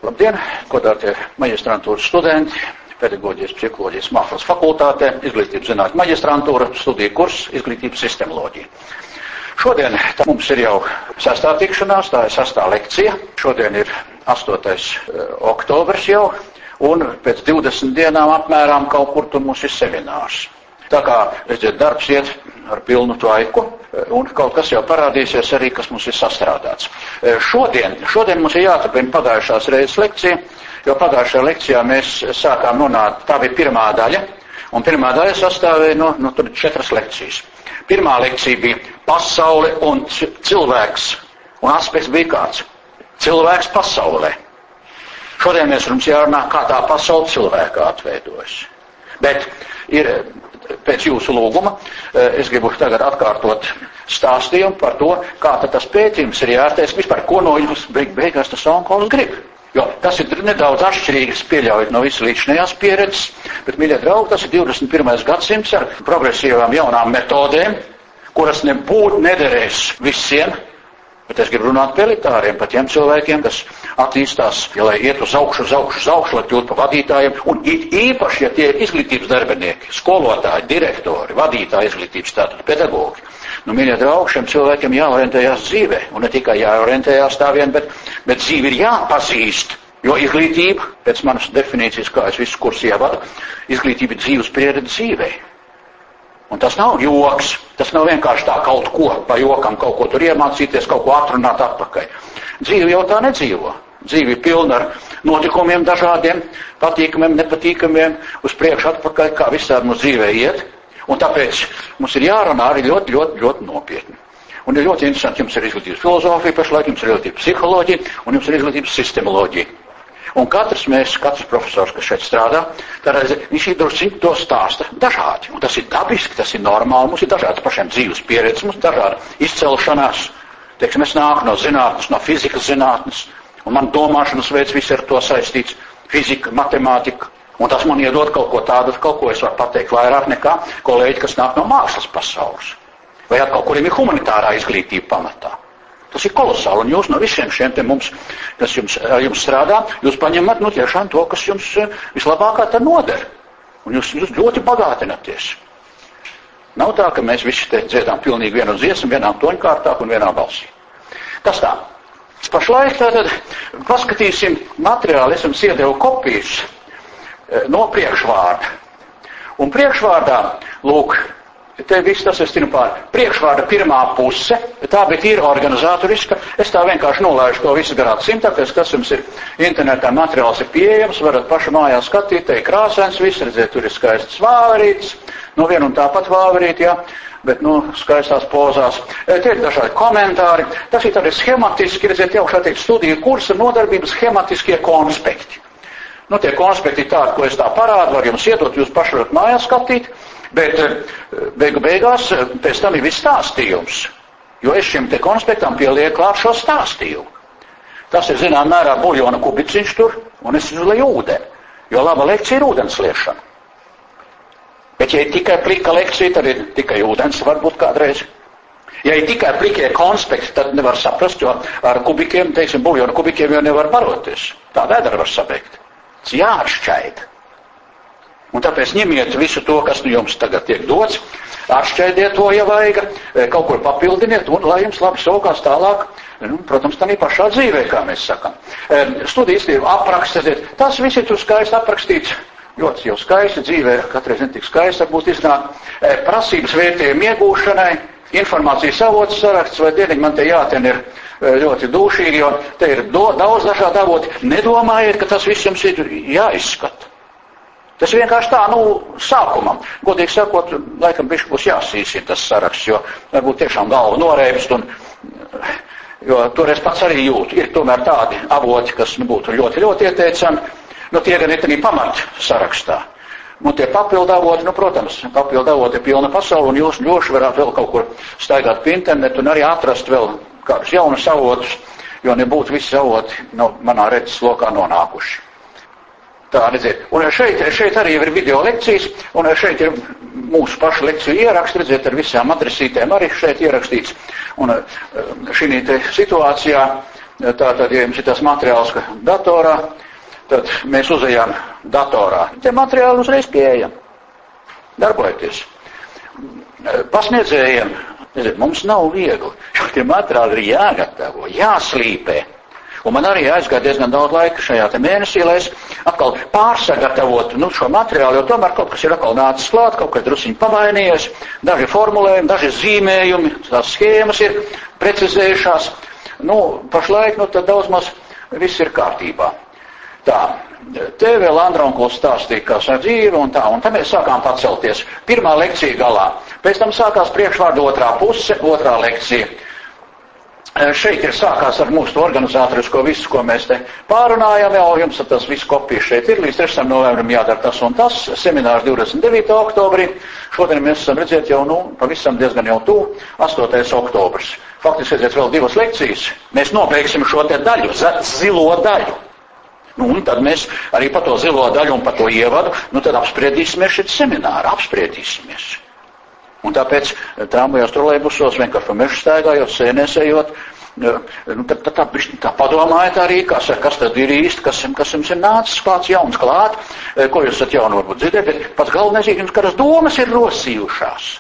Labdien, godātie maģistrantūras studenti, pedagoģijas, psiholoģijas mākslas fakultātē, izglītības zinātņu maģistrantūra, studiju kurs, izglītības sistemoloģija. Šodien mums ir jau 6. tikšanās, tā ir 6. lekcija. Šodien ir 8. oktobrs jau, un pēc 20 dienām apmēram kaut kur tur mums ir seminārs. Tā kā, redziet, darbs iet ar pilnu tvaiku, un kaut kas jau parādīsies arī, kas mums ir sastrādāts. Šodien mums ir jāturpina pagājušās reizes lekcija, jo pagājušajā lekcijā mēs sākām runāt, tā bija pirmā daļa, un pirmā daļa sastāvēja no tur 4 lekcijas. Pirmā lekcija bija pasaule un cilvēks, un aspekts bija kāds? Cilvēks pasaulē. Šodien mēs mums jārunā, kā tā pasaule cilvēkā atveidojas. Bet ir, pēc jūsu lūguma, es gribu tagad atkārtot stāstījumu par to, kā tad tas pētījums ir jāteic vispār, ko no jums beigās tas onkols grib. Jo tas ir nedaudz atšķirīgs, pieļaujot no visu līdzinājās pieredzes, bet, mīļie draugi, tas ir 21. gadsimts ar progresīvām jaunām metodēm, kuras nebūtu nederēs visiem, bet es gribu runāt par elitāriem, par tiem cilvēkiem, kas attīstās, lai iet uz augšu, lai kļūtu par vadītājiem, un īpaši, ja tie ir izglītības darbinieki, skolotāji, direktori, vadītāji izglītības, tātad pedagogi. Mīļie draugi, šiem cilvēkiem jāorientējās dzīvē, un ne tikai jāorientējās tā vien, bet dzīvi ir jāpazīst, jo izglītība, pēc manas definīcijas, kā es visu kursu ievadu, izglītība ir dzīves pieredze dzīvē. Un tas nav joks, tas nav vienkārši tā kaut ko, pa jokam kaut ko tur iemācīties, kaut ko atrunāt atpakaļ. Dzīve jau tā nedzīvo. Dzīve ir pilna ar notikumiem dažādiem, patīkamiem, nepatīkamiem, uz priekšu atpakaļ, kā visādi mums dzīvē iet. Un tāpēc mums ir jārunā arī ļoti nopietni. Un ir ļoti interesanti, jums ir izglītības filozofija pašlaik, jums ir izglītības psiholoģija, un jums ir izglītības sistemoloģija. Un katrs profesors, kas šeit strādā, viņš ir to stāsta dažādi. Un tas ir dabiski, tas ir normāli, mums ir dažādas pašiem dzīves pieredzes, mums ir dažāda izcelšanās. Teiksim, es nāku no zinātnes, no fizikas zinātnes, un man domāšanas veids viss ar to saistīts. Fizika, matemātika. Un tas man iedod kaut ko tādu, kaut ko es varu pateikt vairāk nekā kolēģi, kas nāk no mākslas pasaules. Vai atkal, kuriem ir humanitārā izglītība pamatā. Tas ir kolosāli, un jūs no visiem šiem te mums, kas jums strādā, jūs paņemat, tiešām to, kas jums vislabākā tad noder. Un jūs ļoti bagātināties. Nav tā, ka mēs visi te dziedām pilnīgi vienu dziesmu, vienā toņkārtāk un vienā balsī. Tas tā. Pašlaik tātad paskatīsim materiālu, es jums iedevu kopijas no priekšvārda. Un priekšvārdā, lūk, te viss tas es tinu pār priekšvārda pirmā puse, tā bija tīra organizatoriska, es tā vienkārši nolaižu to visu garāt simtakas, kas jums ir internetā materiāls ir pieejams, varat paši mājās skatīt, te ir krāsains viss, redzēt, tur ir skaists vāverītis, vien un tāpat vāverīt, jā, bet, skaistās pozās. Te ir dažādi komentāri, tas ir tādi schematiski, redzēt, jau šā teikt studiju kursa nodarbības schematiskie konspekti. Tie konspekti ir tādi, ko es tā parādu, var jums iedot, jūs paši varat mājās skatīt, bet beigās pēc tam ir viss stāstījums, jo es šim te konspektam pielieku klāt šo stāstījumu. Tas ir, zinām, mērā buļļona kubiciņš tur, un es izlēju ūdeni, jo laba lekcija ir ūdens liešana. Bet, ja ir tikai plika lekcija, tad ir tikai ūdens, varbūt kādreiz. Ja ir tikai plikie konspekti, tad nevar saprast, jo ar kubikiem, teiksim, buļļona kubikiem jau nevar baroties. Tā vēdra var sabeigt. Tas jāatšķaida. Un tāpēc ņemiet visu to, kas jums tagad tiek dots, atšķaidiet to, ja vajag, kaut kur papildiniet, un lai jums labi saukās tālāk, protams, tā pašā dzīvē, kā mēs sakam. Studijas ir apraksts, tas viss ir tur skaisti aprakstīts, ļoti jau skaisti dzīvē, katreiz netik skaisti varbūt iznāk, prasības vērtējumu iegūšanai, informācijas avots saraksts, vai dieniņ man te jātien ir ļoti dūšīgi, jo te ir daudz dažādi avoti. Nedomājiet, ka tas viss jums ir jāizskata. Tas vienkārši tā, sākumam. Godīgi sakot, laikam bišķi būs jāsīsina tas saraksts, jo varbūt tiešām galva noreibst, jo toreiz pats arī jūtu. Ir tomēr tādi avoti, kas būtu ļoti ieteicami, tie gan ir arī pamat sarakstā. Tie papildu avoti, protams, papildu avoti ir pilna pasaule, un jūs ļoti varētu vēl kaut kur staigāt pa internetu un arī atrast vēl kādus jaunus avotus, jo nebūtu visi avoti manā redzes lokā nonākuši. Tā, redziet, un šeit arī ir video lekcijas, un šeit ir mūsu pašu lekciju ieraksts, redziet, ar visām adresītēm arī šeit ierakstīts. Un šī situācijā Tātad, ja jums ir tas materiāls datorā, tad mēs uzejam datorā. Tie materiāli uzreiz pieejam. Darbojieties. Pasniedzējiem, mums nav viegli, jo tie materiāli ir jāgatavo, jāslīpē. Un man arī aizgāja diezgan daudz laika šajā te mēnesī, lai es atkal pārsagatavotu šo materiālu, jo tomēr kaut kas ir atkal nācis klāt, kaut kas drusiņi pavainījies, daži formulējumi, daži zīmējumi, tās schēmas ir precizējušās. Pašlaik, tad daudz maz viss ir kārtībā. Tā, te vēl Andronkuls stāstīja, kā ar dzīvi un tā, un tā mēs sākām pacelties. Pirmā lekcija galā, pēc tam sākās priekšvārdu otrā puse, otrā lekcija. Šeit ir sākās ar mūsu organizatorisko visu, ko mēs te pārunājam, jau jums tas viss kopijas šeit ir, līdz 3. novembrim jādara tas un tas, seminārs 29. oktobrī, šodien mēs esam redzēt jau, pavisam diezgan jau tuvu, 8. oktobrs. Faktiski redzēt vēl 2 lekcijas, mēs nobeigsim šo te daļu, zilo daļu. Un tad mēs arī par to zilo daļu un par to ievadu, tad apspriedīsimies šeit semināru, apspriedīsimies. Un tāpēc tramvajos trolejbusos vienkārši pa mežu staigājot, sēnēsējot, tā padomājiet arī, kas tad ir īsti, kas jums ir nācis klāts jauns klāt, ko jūs esat jaunu varbūt dzirdēt, bet pats galvenais ir jums, kādas domas ir rosījušās.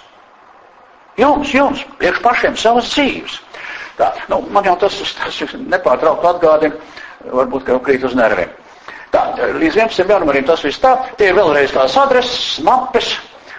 Jums, priekš pašiem savas dzīves. Tā, man jau tas nepārtraukti atgādina, varbūt, ka jau krīt uz nerviem. Tā, līdz 11. janvarim tas viss tā, tie ir vēlreiz tās adreses, mapes.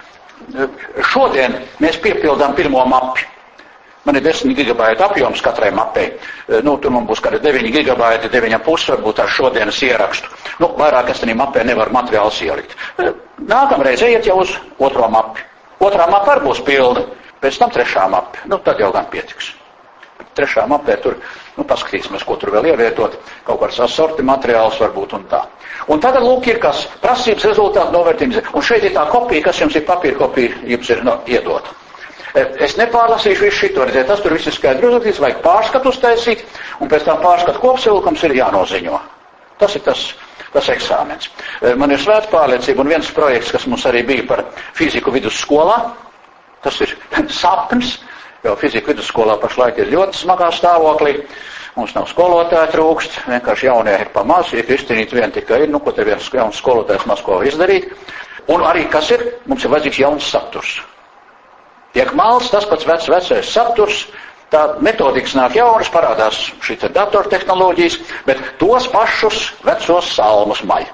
Šodien mēs piepildām pirmo mapi. Man ir 10 gigabaita apjoms katrai mapei. Tur man būs kādi 9 gigabaiti, 9,5 varbūt ar šodienas ierakstu. Vairāk es tenī mapē nevaru materiālus ielikt. Nākamreiz ejiet jau uz otro mapi. Otrā mapa arī būs pilna, pēc tam 3. mapi. Tad jau gan pietiks. 3. mapē tur, paskatīsimies, ko tur vēl ievietot, kaut kāds asorti materiāls varbūt un tā. Un tagad lūk ir kas, prasības rezultātu novērtījums. Un šeit ir tā kopija, kas jums ir papīra kopija, jums ir iedota. Es nepārlasīšu visu šito, redziet, tas tur viss ir skaidri uzrakstīts, vajag pārskatu uztaisīt, un pēc tam pārskatu kopsavilkums ir jānoziņo. Tas ir tas eksāmens. Man ir svēta pārliecība, un viens projekts, kas mums arī bija par fiziku vidusskolā, tas ir sapnis, jo fizika vidusskolā pašlaik ir ļoti smagā stāvoklī. Mums nav skolotāja trūkst, vienkārši jaunie ir pa maz, ja Kristīnīt vien tikai ir, ko te viens jauns skolotājs maz ko izdarīt. Un arī kas ir, mums ir vajadzīgs jauns saturs. Tiek malts tas pats vecais saturs, tā metodikas nāk jaunas, parādās šī datortehnoloģijas, bet tos pašus vecos salmus maļ.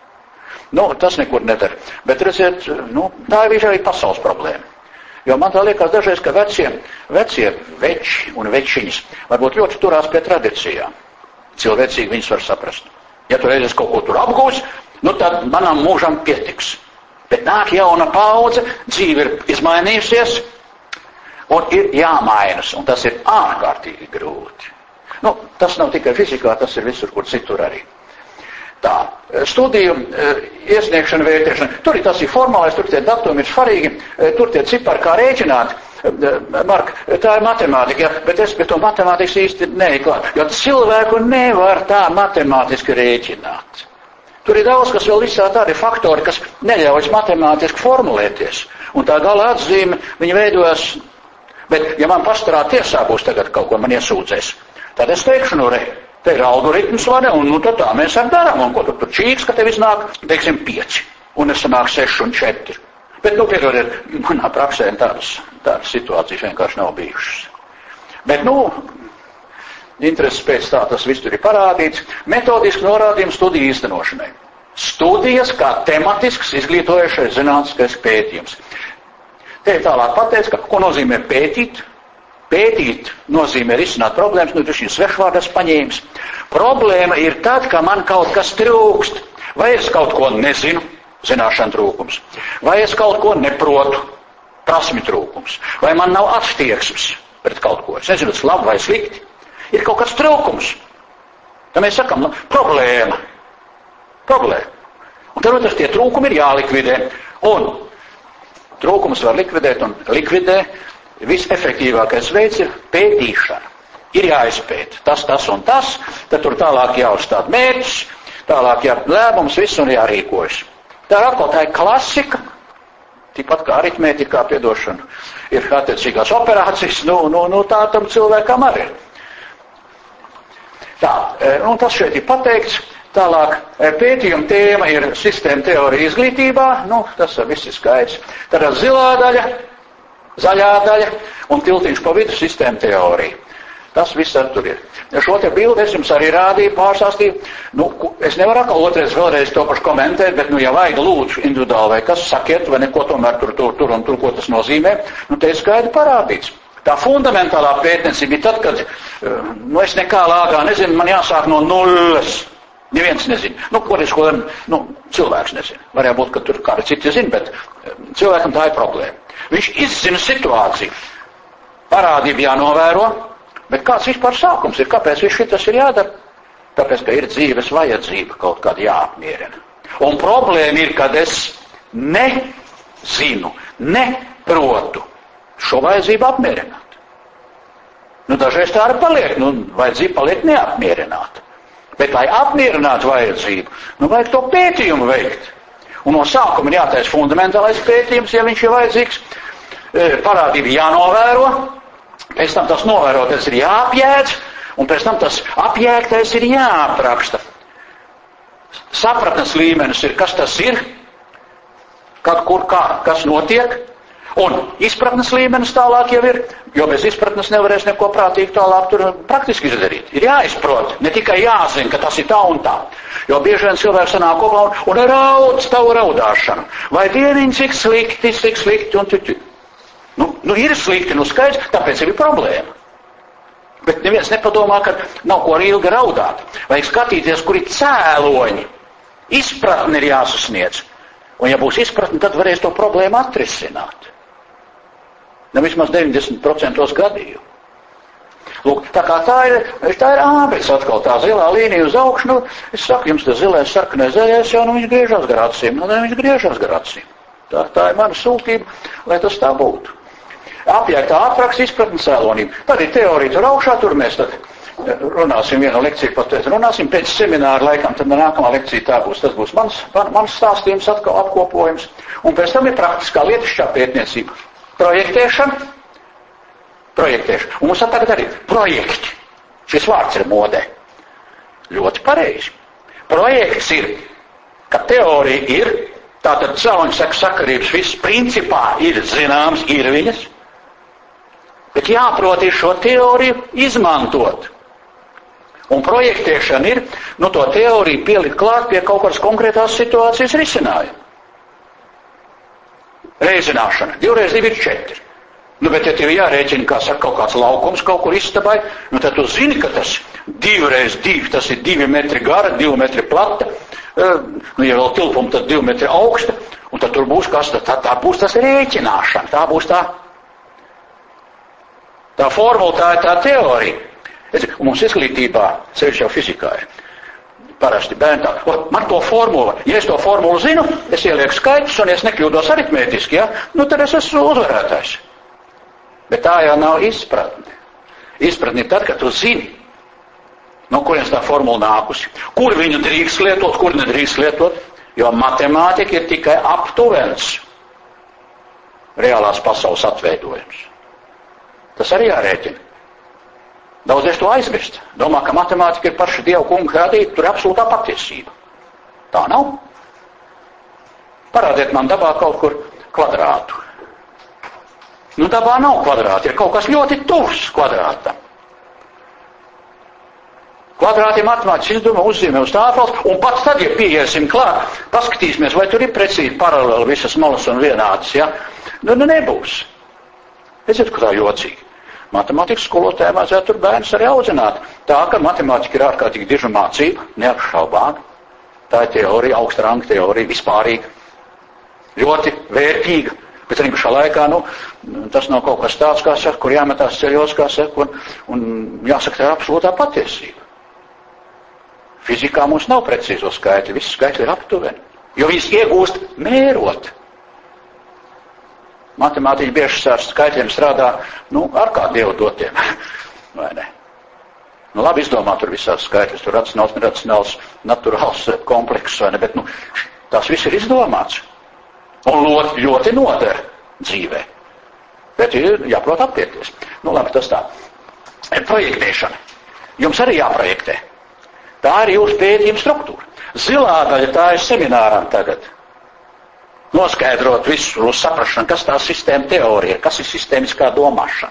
Tas nekur nedara. Bet redziet, tā ir arī pasaules problēma. Jo man tā liekas dažreiz, ka vecie veči un večiņas varbūt ļoti turās pie tradīcijām. Cilvēcīgi viņus var saprast. Ja tu reizes kaut ko tur apgūsi, tad manam mūžam pietiks. Bet nāk jauna paudze, dzīve ir izmainījusies un ir jāmainas, un tas ir ārkārtīgi grūti. Tas nav tikai fizikā, tas ir visur, kur citur arī. Tā, studiju iesniegšana, vērtēšana, tur ir tas ir formālais, tur tie datumi ir svarīgi, tur tie cipari kā rēķināt. Mark, tā ir matemātika, ja, bet es pie to matemātikas īsti neklāt, jo cilvēku nevar tā matemātiski rēķināt. Tur ir daudz, kas vēl visā tādi faktori, kas neļauj matemātiski formulēties, un tā gala atzīme, viņi veidojas, bet ja man pastarā tiesā būs tagad kaut ko man iesūdzēs, tad es teikšu, te ir algoritms vada, un tad tā mēs ar darām, un ko tur čīks, ka tev iznāk, teiksim, 5, un es sanāk 6 un 4. Bet, piedodiet, manā praksē tādas situācijas vienkārši nav bijušas. Bet, intereses pēc tā tas viss tur ir parādīts, metodiski norādījums studiju īstenošanai. Studijas kā tematisks izglītojošais zinātniskais pētījums. Te ir tālāk pateicis, ko nozīmē pētīt. Pētīt nozīmē risināt problēmas, taču šīs svešvārdas paņēmis. Problēma ir tad, ka man kaut kas trūkst, vai es kaut ko nezinu, zināšana trūkums, vai es kaut ko neprotu, prasmi trūkums, vai man nav attieksmes pret kaut ko, es nezinu, tas labi vai slikti, ir kaut kāds trūkums. Tad mēs sakam, problēma. Un tad tie trūkumi ir jālikvidē, un trūkumus var likvidēt un likvidē. Visefektīvākais veids ir pētīšana. Ir jāizpēta tas un tas, tad tur tālāk jāuzstāda mērķis, tālāk lēmums, viss un jārīkojas. Tā ir klasika, tikpat kā aritmētikā, piedošana, ir attiecīgās operācijas, tā tam cilvēkam arī ir. Tā, tas šeit ir pateikts. Tālāk, pētījuma tēma ir sistēma teorija izglītībā, tas viss ir skaidrs. Tad zilā daļa, zaļā daļa un tiltiņš pa vidu sistēma teorija. Tas viss ar tur ir. Šo te bildi es jums arī rādīju, pārstāstīju. Es nevaru atkal vēlreiz to pašu komentēt, bet, ja vajag lūdzu individuāli vai kas, sakiet, vai neko tomēr tur un tur, ko tas nozīmē, te ir skaidri parādīts. Tā fundamentālā pētniecība ir tad, kad, es nekā lāgā nezinu, man jāsāk no nulles. Neviens nezina. Cilvēks nezina. Varētu būt, ka tur kādi citi zina, bet cilvēkam tā ir problēma. Viņš izzina situāciju. Parādība jānovēro, bet kāds vispār sākums ir? Kāpēc tas ir jādara? Tāpēc, ka ir dzīves vajadzība kaut kāda jāapmierina. Un problēma ir, kad es nezinu, neprotu šo vajadzību apmierināt. Dažreiz tā arī paliek, vajadzība paliek neapmierināta. Bet, lai apmierinātu vajadzību, vajag to pētījumu veikt. Un no sākuma ir jātaisa fundamentālais pētījums, ja viņš ir vajadzīgs. Parādība jānovēro, pēc tam tas novērotais ir jāapjēdz, un pēc tam tas apjēgtais ir jāapraksta. Sapratnes līmenis ir, kas tas ir, kad, kur, kā, kas notiek. Un izpratnes līmenis tālāk jau ir, jo bez izpratnes nevarēs neko prātīgi tālāk tur praktiski izdarīt. Ir jāizprot, ne tikai jāzina, ka tas ir tā un tā. Jo bieži vien cilvēks sanāk kopā un raud tavu raudāšanu. Vai dieniņ, cik slikti un tik. Ir slikti, skaidrs, tāpēc ir problēma. Bet neviens nepadomā, ka nav ko ilgi raudāt. Vajag skatīties, kur ir cēloņi. Izpratni ir jāsasniedz. Un ja būs izpratni, tad varēs to problēmu atrisināt. Vismaz 90% gadījumu. Lūk, tā kā tā ir ābeks atkal, tā zilā līnija uz augšu, es saku, jums tas zilais, sarkanais, zaļais jau, viņš griežas gar acīm, viņš griežas gar acīm. Tā ir mana sūtība, lai tas tā būtu. Apjēgtā apraksta izpratni cēlonību. Tad ir teorija tur augšā, tur mēs tad runāsim vienu lekciju par to, runāsim pēc semināra laikam, tad nākamā lekcija tā būs, tas būs mans stāstījums, atkal apkopojums, un pēc tam ir praktiskā lietišķā pētniecība. Projektēšana. Un mums tagad arī projekti. Šis vārds ir modē. Ļoti pareizi. Projekts ir, ka teorija ir, tātad cēloņu sakarības viss principā ir zināms, ir viņas, bet jāprot ir šo teoriju izmantot. Un projektēšana ir, to teoriju pielikt klāt pie kaut kādas konkrētās situācijas risinājuma. Reizināšana. 2 × 2 ir 4. Bet ja tev jārēķina, kā saka, kaut kāds laukums kaut kur istabai, tad tu zini, ka tas 2 × 2, tas ir 2 metri gara, 2 metri plata, ja vēl tilpuma, tad 2 metri augsta, un tad tur būs kas, tā būs tas rēķināšana, tā būs tā formula, tā ir tā teorija. Un mums izglītībā, sevišķi jau fizikā ir, parasti bērni tā, man to formulu, ja es to formulu zinu, es ielieku skaitļus un es nekļūdos aritmētiski, tad es esmu uzvarētājs. Bet tā jau nav izpratne. Izpratne ir tad, kad tu zini, no kurienes tā formula nākusi, kur viņu drīkst lietot, kur nedrīkst lietot, jo matemātika ir tikai aptuvens reālās pasaules atveidojums. Tas arī jārēķina. Daudzies to aizmirst. Domā, ka matemātika ir paša Dieva kunga radīta, tur ir absolūtā patiesība. Tā nav. Parādiet man dabā kaut kur kvadrātu. Dabā nav kvadrāti, ir kaut kas ļoti tuvs kvadrātam. Kvadrāti matemātiski izdomā uzzīmē uz tāfels, un pats tad, ja pieiesim klāt, paskatīsimies, vai tur ir precīzi paralēli visas malas un vienādas, nebūs. Redziet, ka tā jocīgi. Matemātikas skolotājiem vajadzētu tur bērnus arī audzināt. Tā, ka matemātika ir ārkārtīgi diža mācība, neapšaubām. Tā ir teorija, augsta ranga teorija, vispārīga. Ļoti vērtīga. Bet arī pašā laikā, tas nav kaut kas tāds, kā saka, kur jāmetās ceļos, kā saka, un jāsaka, tā ir absolūtā patiesība. Fizikā mums nav precīzo skaitļu, visi skaitļi ir aptuveni. Jo viņas iegūst mērot. Matemātiķi bieži ar skaitļiem strādā, ar kā Dievu dotiem, vai ne? Labi izdomā tur visās skaitļus, tur racionāls, neracionāls, naturāls komplekss, vai ne, bet, tas viss ir izdomāts. Un ļoti noder dzīvē. Bet ir jāprot apieties. Labi, tas tā. Projektēšana. Jums arī jāprojektē. Tā ir jūsu pētījuma struktūra. Zilā daļa tā ir semināram tagad. Noskaidrot visu saprašanu, kas tā sistēma teorija ir, kas ir sistēmiskā domāšana.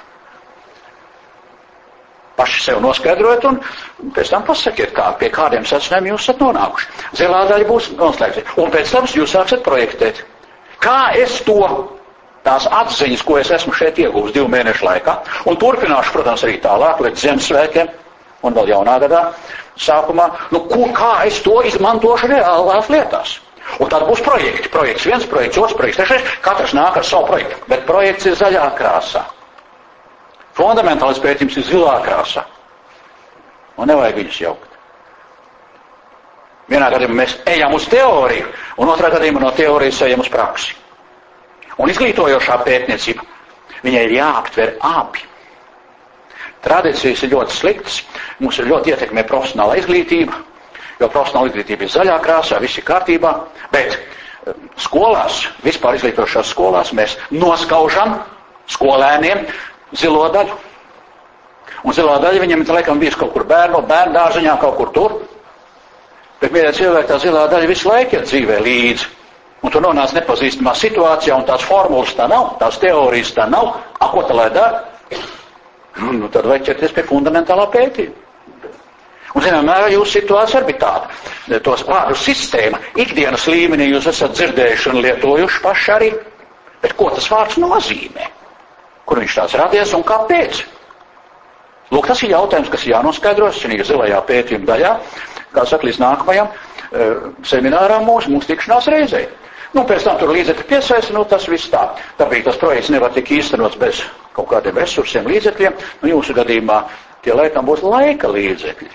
Paši sev noskaidrojot un pēc tam pasakiet, pie kādiem secinājumiem jūs esat nonākuši. Zilā daļa būs noslēgta. Un pēc tam jūs sāksiet projektēt. Kā es to, tās atziņas, ko es esmu šeit iegūst 2 mēnešu laikā, un turpināšu, protams, arī tālāk līdz Ziemassvētkiem un vēl jaunā gadā sākumā, kā es to izmantošu reālās lietās. Un tad būs projekti. Projekts 1, projekts 2, projekts 3, katrs nāk ar savu projektu. Bet projekts ir zaļā krāsā. Fundamentālais pētījums ir zilā krāsā. Un nevajag viņus jaukt. Vienā gadījumā mēs ejam uz teoriju, un otrā gadījumā no teorijas ejam uz praksi. Un izglītojošā pētniecība, viņai ir jāaptver abi. Tradīcijas ir ļoti sliktas, mums ir ļoti ietekmē profesionāla izglītība, jo profesionāla izglītība ir zaļā krāsā, viss ir kārtībā, bet skolās, vispār izglītojošās skolās, mēs noskaužam skolēniem zilo daļu. Un zilā daļa viņam ir laikam bijis kaut kur bērnu dārziņā, kaut kur tur. Bet, mīļie cilvēki, tā zilā daļa visu laiku ir dzīvē līdzi. Un tu nonāc nepazīstamā situācijā, un tās formulas tā nav, tās teorijas tā nav. Ko tā lai dara? Tad vajag ķerties pie fundamentālā pētījuma. Un, zinām, mērā jūsu situācija arī bija tāda. Tos vārdu sistēma, ikdienas līmenī jūs esat dzirdējuši un lietojuši paši arī. Bet ko tas vārds nozīmē? Kur viņš tās radies un kāpēc? Lūk, tas ir jautājums, kas jānoskaidros, šī zilajā pētījuma daļā, kā saka, līdz nākamajam semināram mūsu tikšanās reizei. Pēc tam tur līdzekļi piesaista, tas viss tā. Tāpēc tas projekts nevar tik īstenots bez kaut kādiem resursiem, līdzekļiem. Jūsu gadījumā tie laikam būs laika līdzekļi.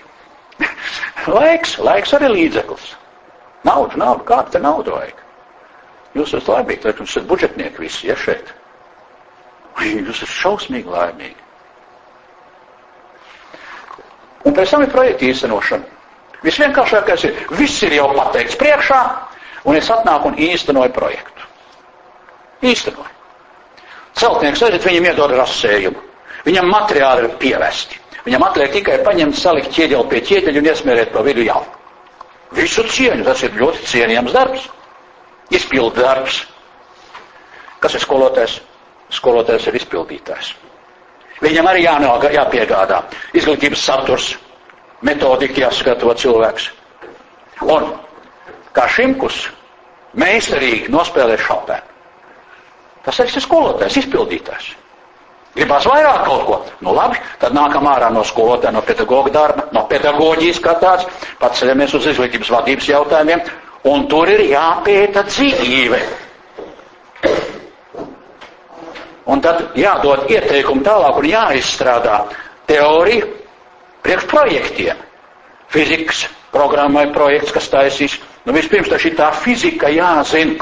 Laiks arī līdzeklis. Nauda, kāda te nauda vajag? Jūs esat laimīgi, lai jums esat budžetnieki visi, ja šeit. Jūs esat šausmīgi laimīgi. Un pēc tam ir projekta īstenošana. Visvienkāršākais ir, viss ir jau pateikts priekšā, un es atnāku un īstenoju projektu. Īstenoju. Celtnieks aiziet, viņam iedod rasējumu. Viņam materiāli ir pievesti. Viņam atliek tikai paņemt, salikt ķieģeli pie ķieģeļa un iesmērēt pa vidu jau. Visu cieņu, tas ir ļoti cienījams darbs. Izpildu darbs. Kas ir skolotājs? Skolotājs ir izpildītājs. Viņam arī jāpiegādā izglītības saturs, metodika jāsagatavo cilvēks. Un kā Šimkus meistarīgi nospēlē Šopēnu. Tas arī ir skolotājs, izpildītājs. Gribās vairāk kaut ko. Labi, tad nākam ārā no skolotāja, no pedagoga darba, no pedagoģijas kā tāds, paceļamies uz izglītības vadības jautājumiem, un tur ir jāpēta dzīve. Un tad jādod ieteikumu tālāk un jāizstrādā teorija priekš projektiem. Fizikas programmai projekts, kas taisīs. Vispirms taču tā fizika jāzina.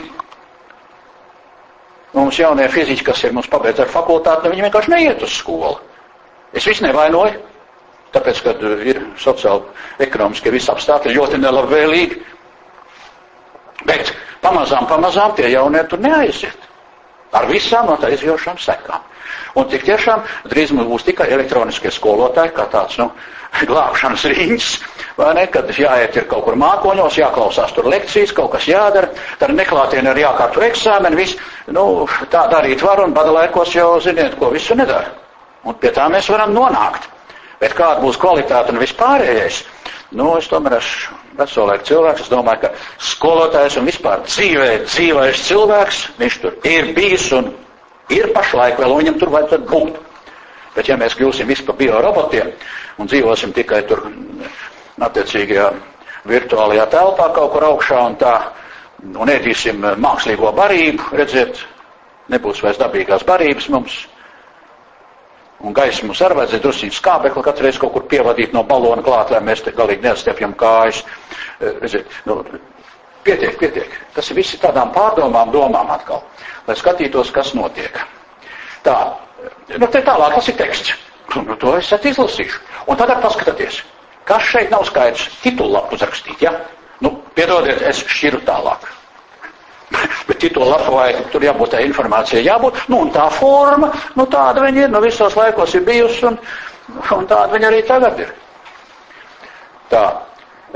Mums jaunie fiziķi, kas ir mums pabeidz ar fakultāti, viņi vienkārši neiet uz skolu. Es visu nevainoju, tāpēc, kad ir sociāli ekonomiskie visi apstākļi ļoti nelabvēlīgi. Bet pamazām tie jaunie tur neaiziet. Ar visām no tā izjaušām sekām. Un tik tiešām drīz mums būs tikai elektroniskie skolotāji, kā tāds, glābšanas riņķis, vai ne, kad jāiet ir kaut kur mākoņos, jāklausās tur lekcijas, kaut kas jādara, tad neklātienē ir jākārto eksāmeni, viss, tā darīt var, un badalaikos jau ziniet, ko visu nedara. Un pie tā mēs varam nonākt. Bet kāda būs kvalitāte un vispārējais? Es tomēr esmu vecolaiku cilvēks, es domāju, ka skolotājs un vispār dzīvais cilvēks, viņš tur ir bijis un ir pašlaik vēl, un viņam tur vajadzētu būt. Bet ja mēs kļūsim visi pa biorobotiem un dzīvosim tikai tur attiecīgajā virtuālajā telpā kaut kur augšā un tā, un ēdīsim mākslīgo barību, redziet, nebūs vairs dabīgās barības mums, un gaisa mums arī vajadzēja drusciņu skābekli katru reizi kaut kur pievadīt no balona klāt, lai mēs te galīgi neatstiepjam kājas. Redziet, pietiek. Tas ir visi tādām pārdomām, domām atkal, lai skatītos, kas notiek. Tā, te tālāk tas ir teksts. To es izlasīšu. Un tad paskatieties, kas šeit nav skaidrs, titulapu uzrakstīt, ja? Piedodiet, es šķiru tālāk. Bet titulapu vai tur jābūt tā informācija jābūt, un tā forma, tāda viņa ir, visos laikos ir bijusi, un tāda viņa arī tagad ir. Tā,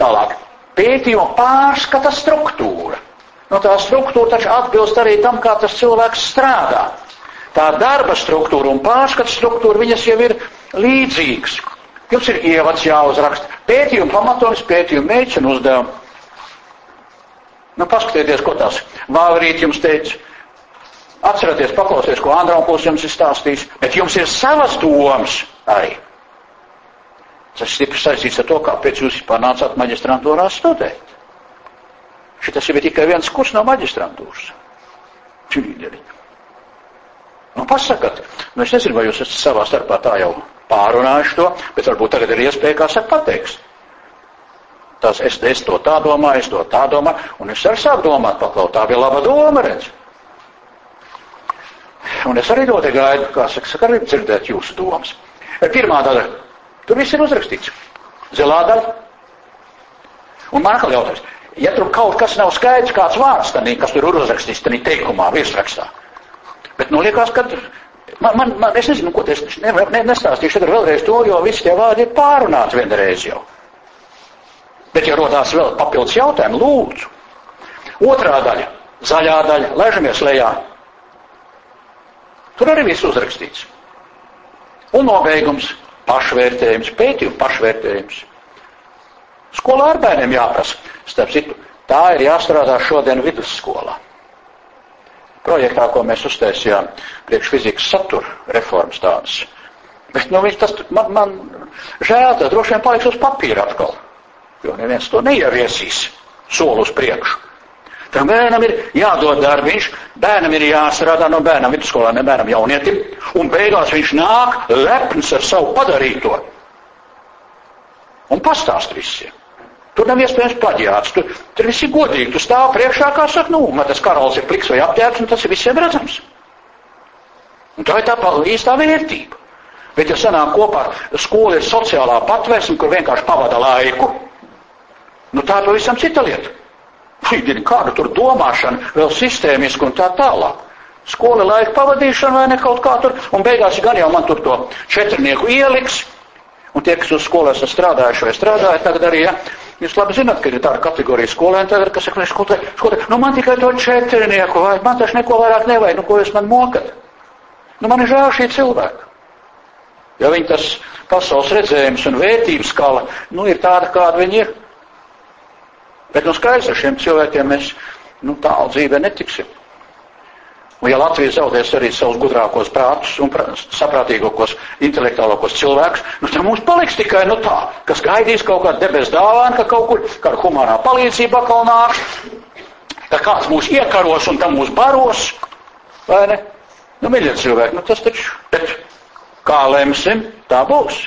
Tālāk. Pētījuma pārskata struktūra. Nu, tā struktūra taču atbilst arī tam, kā tas cilvēks strādā. Tā darba struktūra un pārskata struktūra, viņas jau ir līdzīgas. Jums ir ievads jāuzraksta. Pētījuma pamatonis, pētījuma mērķis un uzdevumi. Nu, paskatieties, ko tās Vāvrīt jums teica. Atcerieties, paklausieties, ko Andraunkos jums ir stāstījis. Bet jums ir savas domas arī. Tas stipri saistīts ar to, kāpēc jūs panācāt maģistrantūrā studēt. Šitas jau ir tikai viens kurs no maģistrantūras. Čīderi. Nu, pasakat, nu, es nezinu, vai jūs esat savā starpā tā jau pārunājuši to, bet varbūt tagad ir iespēja, kā saka, pateiks. Tas es to tā domāju, es to tā domāju, un es arī sāku domāt, paklaut, tā bija laba doma, redz. Un es arī ļoti gaidu, kā saka, arī dzirdēt jūsu domas. Pirmā daļa, tur viss ir uzrakstīts. Zilā daļa. Un man atkal jautājums, ja tur kaut kas nav skaidrs, kāds vārds, tanī, kas tur ir uzrakstīts, tanī teikumā, virsrakstā. Bet, nu, liekas, ka es nezinu, ko es nestāstīšu tagad vēlreiz to, jo visi tie vārdi ir pārunāti vienreiz jau. Bet, ja rodās vēl papildus jautājumu, lūdzu. Otrā daļa, zaļā daļa, ležamies lejā. Tur arī viss uzrakstīts. Un nobeigums, pašvērtējums, pētījums, pašvērtējums. Skolā ar bērniem jāprasa. Starp citu, tā ir jāstrādā šodien vidusskolā. Projektā, ko mēs uztaisījām priekš fizikas satura reformas tādas. Bet, nu, tas man žēl, tas droši vien paliks uz papīra atkal. Jo neviens to neieviesīs soli uz priekšu. Tam bērnam ir jādod darbiņš, bērnam ir jāstrādā no bērnam vidusskolā, ne bērnam jaunietim, un beigās viņš nāk lepns ar savu padarīto. Un pastāst visiem. Tur nav iespējams plaģiāts, tur viss ir godīgi, tu stāv priekšā, kā saka, nu, tas karalis ir pliks vai apģērbs, un tas ir visiem redzams. Un tā ir tā īstā vērtība. Bet, ja sanāk kopā, skola ir sociālā patvērsme, kur vienkārši pavada laiku, nu tā ir pavisam cita lieta. Kāda tur domāšana, vēl sistēmiski un tā tālāk. Skola laika pavadīšana vai ne kaut kā tur, un beigās gan jau man tur to 4 ieliks, un tie, kas uz skolēs ir strādājuši vai strādāja, tagad arī, ja, jūs labi zināt, ka ir tāda kategorija skolēni tagad, kas saka, skolēni, nu man tikai to 4, vai man taču neko vairāk nevajag, nu ko jūs man mokat? Nu man ir žēl šī cilvēka. Ja viņi tas pasaules redzējums un vērtības skala, nu ir tāda, kāda viņi ir. Bet no skaidrs ar šiem cilvēkiem mēs, nu tālu dzīvē netiksim. Un ja Latvija zaudēs arī savus gudrākos prātus un saprātīgākos, intelektuālākos cilvēkus, nu tad mums paliks tikai, nu tā, kas gaidīs kaut kādu debes dāvānu, ka kaut kur, kāda humanā palīdzība atkal nāks, ka kāds mūs iekaros un tam mūs baros, vai ne? Nu, mīļie cilvēki, nu tas taču, bet kā lemsim, tā būs.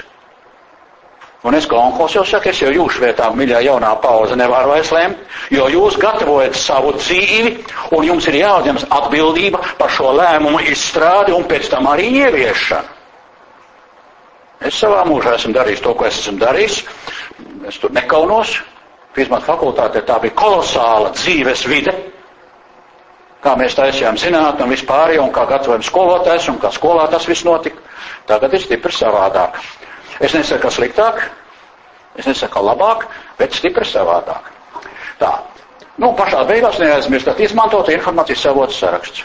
Un es kā onkls jau saku, es jau jūsu vietā, mīļā jaunā paudze, nevaru vairs lemt, jo jūs gatavojat savu dzīvi, un jums ir jāuzņemas atbildība par šo lēmumu izstrādi un pēc tam arī ieviešanu. Es savā mūžā esmu darījis to, ko es esmu darījis. Es tur nekaunos. Fizmatu fakultātē tā bija kolosāla dzīves vide, kā mēs taisījām zinātni un vispārējo, un kā gatavojam skolotājs, un kā skolā tas viss notika. Tagad ir stipri savādāk. Es nesaku, ka sliktāk, es nesaku, ka labāk, bet stipri savādāk. Tā. Nu, pašā beigās neaizmirstāt izmantot informācijas avotu saraksts.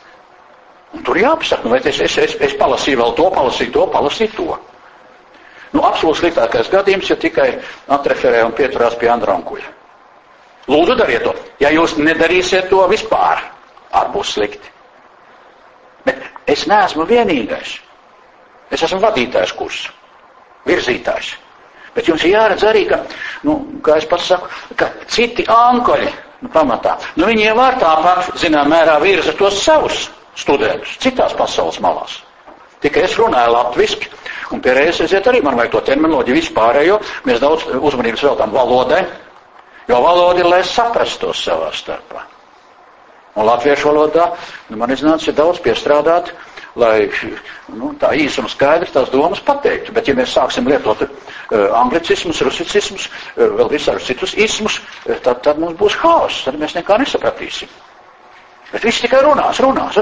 Un tur jāpasaka, nu, vai es palasīju vēl to, palasīju to. Nu, absolūti sliktākais gadījums, ja tikai atreferē un pieturās pie Andraukuļa. Lūdzu, dariet to. Ja jūs nedarīsiet to vispār, būs slikti. Bet es neesmu vienīgais. Es esmu vadītājs kursu. Virzītājs. Bet jums ir jāredz arī, ka, nu, kā es pats saku, ka citi ankoļi, pamatā, nu, viņi jau var tāpat, zinām, mērā virza tos savus studentus, citās pasaules malās. Tikai es runāju latviski, un pie reizes iet arī, man vajag to terminoloģiju vispārējo, mēs daudz uzmanības veltām valodai, jo valoda ir, lai saprastos savā starpā. Un latviešu valodā, nu, man iznāca daudz piestrādāt, lai nu, tā īsuma skaidri tās domas pateiktu. Bet ja mēs sāksim lietot anglicismus, rusicismus, vēl visādus citus ismus, tad mums būs haoss, tad mēs nekā nesapratīsim. Bet viss tikai runās.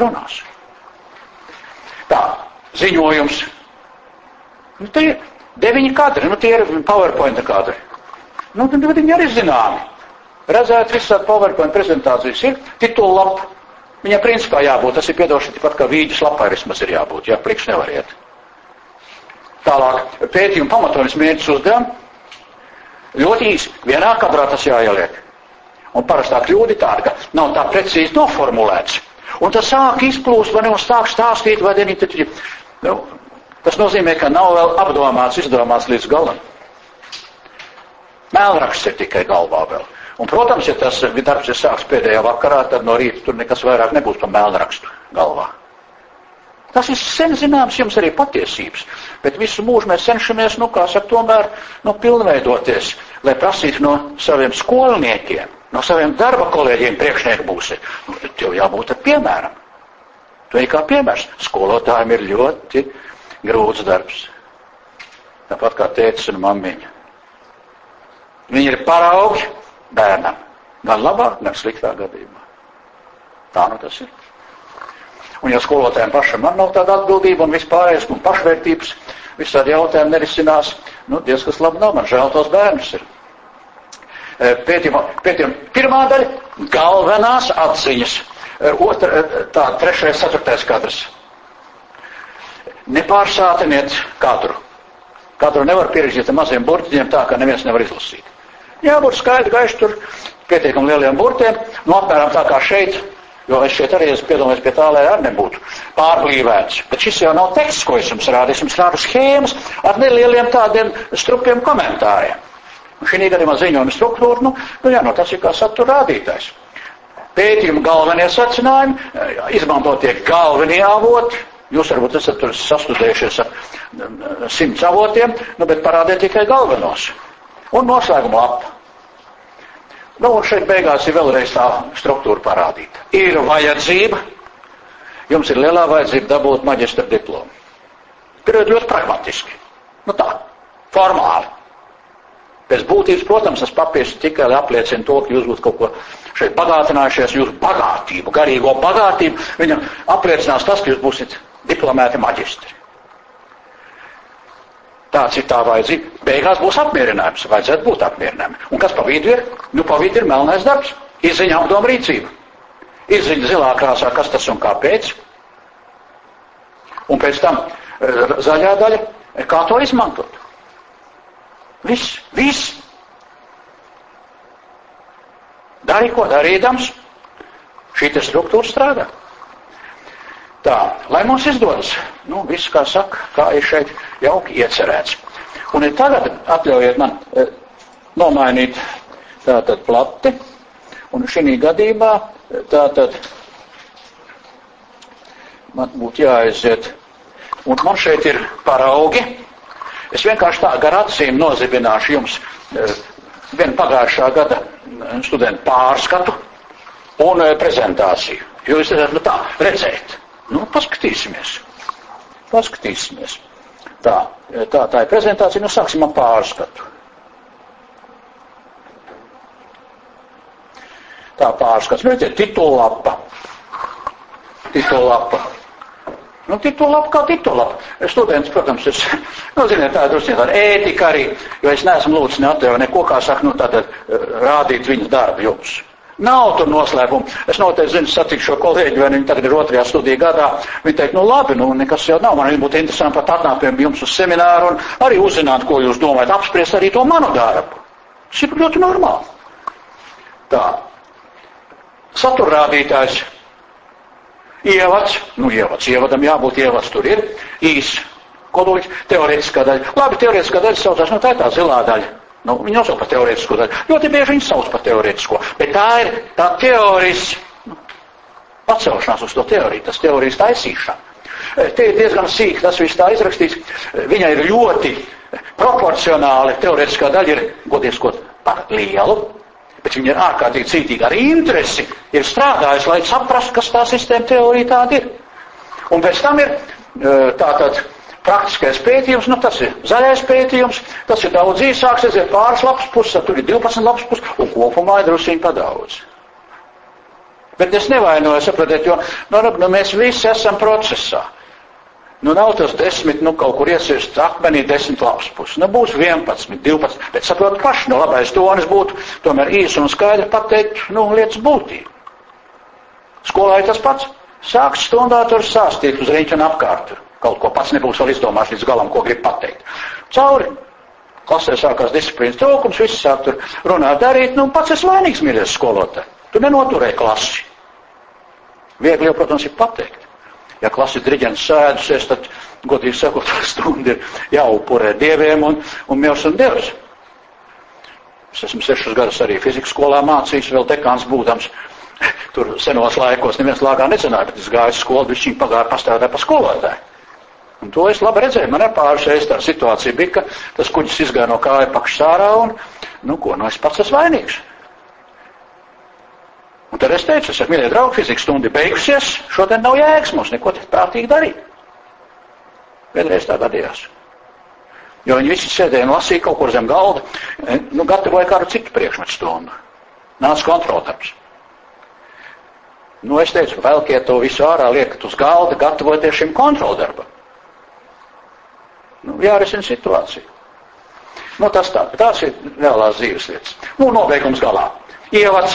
Tā, ziņojums. Nu, tie ir 9 kadri, nu tie ir PowerPoint kadri. Nu, tad viņi arī zināmi. Redzēt, visādi PowerPoint prezentācijas ir titula lapa. Viņam principā jābūt, tas ir piedošana tikpat kā vīģis lapai vismaz ir jābūt, jā, priekš nevariet. Tālāk, pētījuma pamatonis mērķis uzdevumu. Ļoti īsi, vienā kadrā tas jāieliek. Un parastā kļūda tāda, ka nav tā precīzi noformulēts. Un tas sāk izplūst, vai nevis sāk stāstīt, vai arī tas nozīmē, ka nav vēl apdomāts, izdomāts līdz galam. Mēlraksts ir tikai galvā vēl. Un, protams, ja tas darbs ir sāks pēdējā vakarā, tad no rīta tur nekas vairāk nebūs pa mēlrakstu galvā. Tas ir sen zināms jums arī patiesības, bet visu mūžu mēs cenšamies, tomēr, pilnveidoties, lai prasītu no saviem skolniekiem, no saviem darba kolēģiem priekšnieku būsi. Tev jābūt ar piemēram. Tu ej kā piemērs. Skolotājiem ir ļoti grūts darbs. Tāpat kā tētis un mammiņa. Viņi ir paraugi bērnam. Gan labā, gan sliktā gadījumā. Tā nu tas ir. Un ja skolotājiem pašam nav tāda atbildība un vispārējais un pašvērtības, visādi jautājumi nerisinās, diezkas labi nav, man žēl tos bērnus ir. Pētījuma pirmā daļa - galvenās atziņas. Trešais, ceturtais kadrs. Nepārsātiniet kadru. Kadru nevar pierakstīt ar maziem burtiņiem tā, ka neviens nevar izlasīt. Jābūt skaidri gaiši tur pietiekam lieliem burtiem, apmēram tā kā šeit, jo es šeit arī piedomājos pie tā, lai arī nebūtu pārblīvēts. Bet šis jau nav teksts, ko es jums rādu. Es jums rādu schēmas ar nelieliem tādiem strupiem komentāriem. Un šī gadījumā ziņojuma struktūra, tas ir kā satura rādītājs. Pētījuma galvenie secinājumi, izmantotie galvenie avoti. Jūs varbūt esat tur sastudējušies ar 100 avotiem, bet parādiet tikai galvenos. Un noslēguma lapa. Un šeit beigās ir vēlreiz tā struktūra parādīta. Ir vajadzība, jums ir lielā vajadzība dabūt maģistra diplomu. Pirmkārt ļoti pragmatiski. Tā, formāli. Pēc būtības, protams, tas papīrs tikai apliecina to, ka jūs būtu kaut ko šeit bagātinājušies, jūsu bagātību, garīgo bagātību. Viņam apliecinās tas, ka jūs būsiet diplomēti maģistri. Tāds ir tā vajadzība. Beigās būs apmierinājums. Vajadzētu būt apmierinājumi. Un kas pa vidu ir? Pa vidu ir melnais darbs. Izziņa apdoma rīcība. Izziņa zilā krāsā, kas tas un kāpēc. Un pēc tam zaļā daļa, kā to izmantot. Viss. Dari, ko darīdams, šī te struktūra strādā. Tā, lai mums izdodas, viss, kā saka, kā ir šeit jauki iecerēts. Un tagad atļaujiet man nomainīt tātad plati, un šī gadījumā tātad man būtu jāaiziet, un man šeit ir paraugi. Es vienkārši tā gar acīm nozibināšu jums vienu pagājušā gada studentu pārskatu un prezentāciju. Jūs esat tā redzēt. Paskatīsimies. Tā ir prezentācija, sāksim ar pārskatu. Tā pārskats. Ir titulapa. Titulapa kā titulapa. Students, protams, ziniet, tā drusku tāda ētika arī, jo es neesmu lūdzu neatdevu neko, kā saka, tātad rādīt viņas darbu jums. Nav tur noslēpumu. Es noteikti zinu, satikšu šo kolēģi, vai viņi tagad ir 2. studiju gadā. Viņi teikt, labi, nekas jau nav. Man būtu interesanti pat atnākt pie jums uz semināru un arī uzzināt, ko jūs domājat, apspriest arī to manu darbu. Tas ir ļoti normāli. Tā. Saturrādītājs. Ievads. Ievadam jābūt ievads. Tur ir īs kodolīgs, teorētiskā daļa. Labi, teorētiskā daļa saucās, tā ir tā zilā daļa. Viņi nosauc par teorētisko daļu. Ļoti bieži viņi sauc par teorētisko. Bet tā ir tā teorijas atcelšanās uz to teoriju, tas teorijas taisīšana. Te ir diezgan sīk, tas viss tā izrakstīts. Viņa ir ļoti proporcionāli. Teorētiskā daļa ir, godieskot, par lielu, bet viņa ir ārkārtīgi cītīga. Ar interesi ir strādājusi, lai saprastu, kas tā sistēma teorija tāda ir. Un pēc tam ir tātad praktiskais pētījums, tas ir zaļais pētījums, tas ir daudz īsāks, tas ir pāris lapas puses, tur ir 12 lapas puses, un kopumā ir drusciņi padaudz. Bet es nevainoju, sapratiet, jo mēs visi esam procesā. Nu nav tas 10, kaut kur iesirst akmenī 10 lapas puses. Nu būs 11, 12, bet saprot paši, labais tonis būtu tomēr īsi un skaidri pateikt, lietas būtību. Skolā ir tas pats. Sāks stundā tur sāstīt uz rīņķi un apkārt. Kaut ko pats nebūs vēl izdomāts līdz galam, ko grib pateikt. Cauri. Klasē sākās disciplīnas trūkums, visi sāk tur runāt, darīt, pats esi vainīgs, mīļais skolotāj. Tu nenoturēji klasi. Viegli jau, protams, ir pateikt. Ja klases diriģents sēdusies, tad, godīgi sakot, stundu ir jāupurē dieviem un miers un dievs. Es esmu 6 gadus arī fizikas skolā mācījis, vēl dekāns būdams. Tur senos laikos neviens lāgā nezināja, bet es gāju skolu, viņš pagāja pastāvēja pa skolotāju. Un to es labi redzēju, man nepāršais tā situācija bija, ka tas kuģis izgāja no kāja pakšas ārā un, es pats esmu vainīgs. Un tad es teicu, mīļie draugi, fizikas stunda ir beigusies, šodien nav jēgas mums neko prātīgi darīt. Vienreiz tā gadījās. Jo viņi visi sēdēja un lasīja kaut kur zem galda, gatavoja kādu citu priekšmetu stundu. Nāca kontroldarbs. Es teicu, velkiet to visu ārā, liekat uz galda, gatavoties šim kontroldarbam. Jārisina situācija. Tās ir reālās dzīves lietas. Nobeigums galā. Ievads.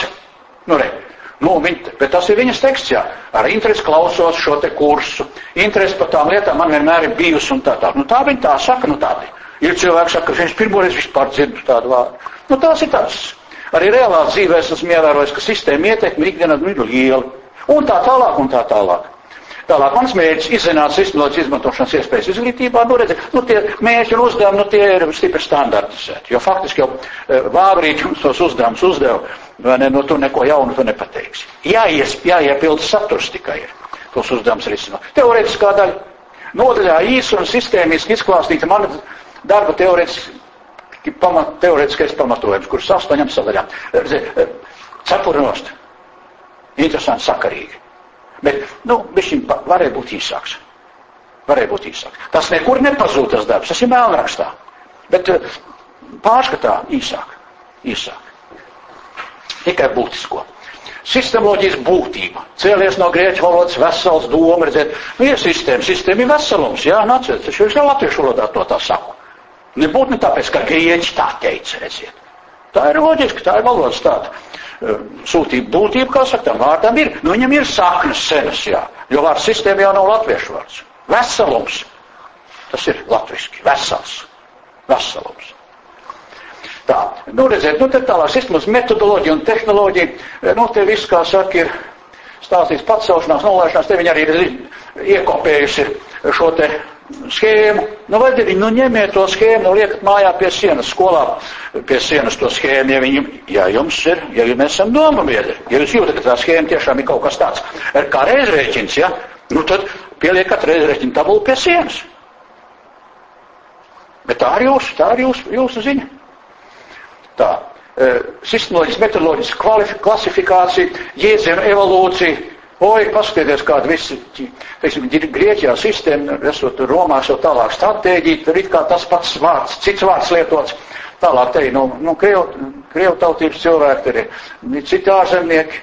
Bet tas ir viņas teksts, jā. Ar interesi klausos šo te kursu. Interesi par tām lietām man vienmēr ir bijusi un tā. Tā viņa tā saka, tādi. Ir cilvēki saka, ka viņš pirmoreiz vispār dzirdu tādu vārdu. Tās ir tās. Arī reālā dzīvē esmu ievērojis, ka sistēma ietekme ikdienā ir liela. Un tā tālāk, un tā tālāk. Tālāk mans mērķis izzināt sistemoloģijas izmantošanas iespējas izglītībā, tie mērķi un uzdevumi, tie ir stipri standartizēti. Jo faktiski jau Vāvrīt jums tos uzdevumus uzdeva, tu neko jaunu tu nepateiksi. Jāiepilda saturs tikai ir tos uzdevumus risināt. Teorētiskā daļa. Nodaļā īsi un sistēmiski izklāstīta mana darba teorētiskais pamatojums, kurš 8 sadaļām. Cepuri nost. Interesanti, sakarīgi. Bet, bišķiņ varēja būt īsāks. Tas nekur nepazūd tas darbs, tas ir mēlrakstā. Bet pārskatā īsāk. Tikai būtisko. Sistemoloģijas būtība. Cēlies no grieķu valodas vesels doma, redzēt, ir sistēma ir veselums, nāciet, taču es jau latviešu valodā to tā saku. Nebūtu ne tāpēc, ka grieķi tā teica, redziet. Tā ir loģiski, tā ir valodas tāda. Sūtība būtība, kā saka, tam vārdam ir. Viņam ir saknes senas, jo vārds sistēma jau nav latviešu vārds. Veselums. Tas ir latviski. Veselums. Tā. Redziet, te tālāk sistēmas metodoloģija un tehnoloģija. Te viss, kā saka, ir stāstīts pacelšanās, nolaišanās. Te viņi arī ir iekopējusi šo te schēmu. Vai viņi ņemiet to schēmu, liekat mājā pie sienas, skolā pie sienas to schēmu, ja jums ir, ja mēs esam doma biedri, ja jūs jūtat, ka tā schēma tiešām ir kaut kas tāds, kā reizrēķins, tad pieliekat reizrēķinu tabulu pie sienas. Bet tā ir jūsu ziņa. Tā. Sistemoloģijas, metodoloģijas klasifikācija, jēdzienu evolūcija. Paskatieties, kāda visi, Grieķijā sistēma, esot Romā, esot tālāk stratēģija, tur it kā tas pats vārds, cits vārds lietots. Tālāk te ir, Krievu tautības cilvēki, tur ir citi ārzemnieki.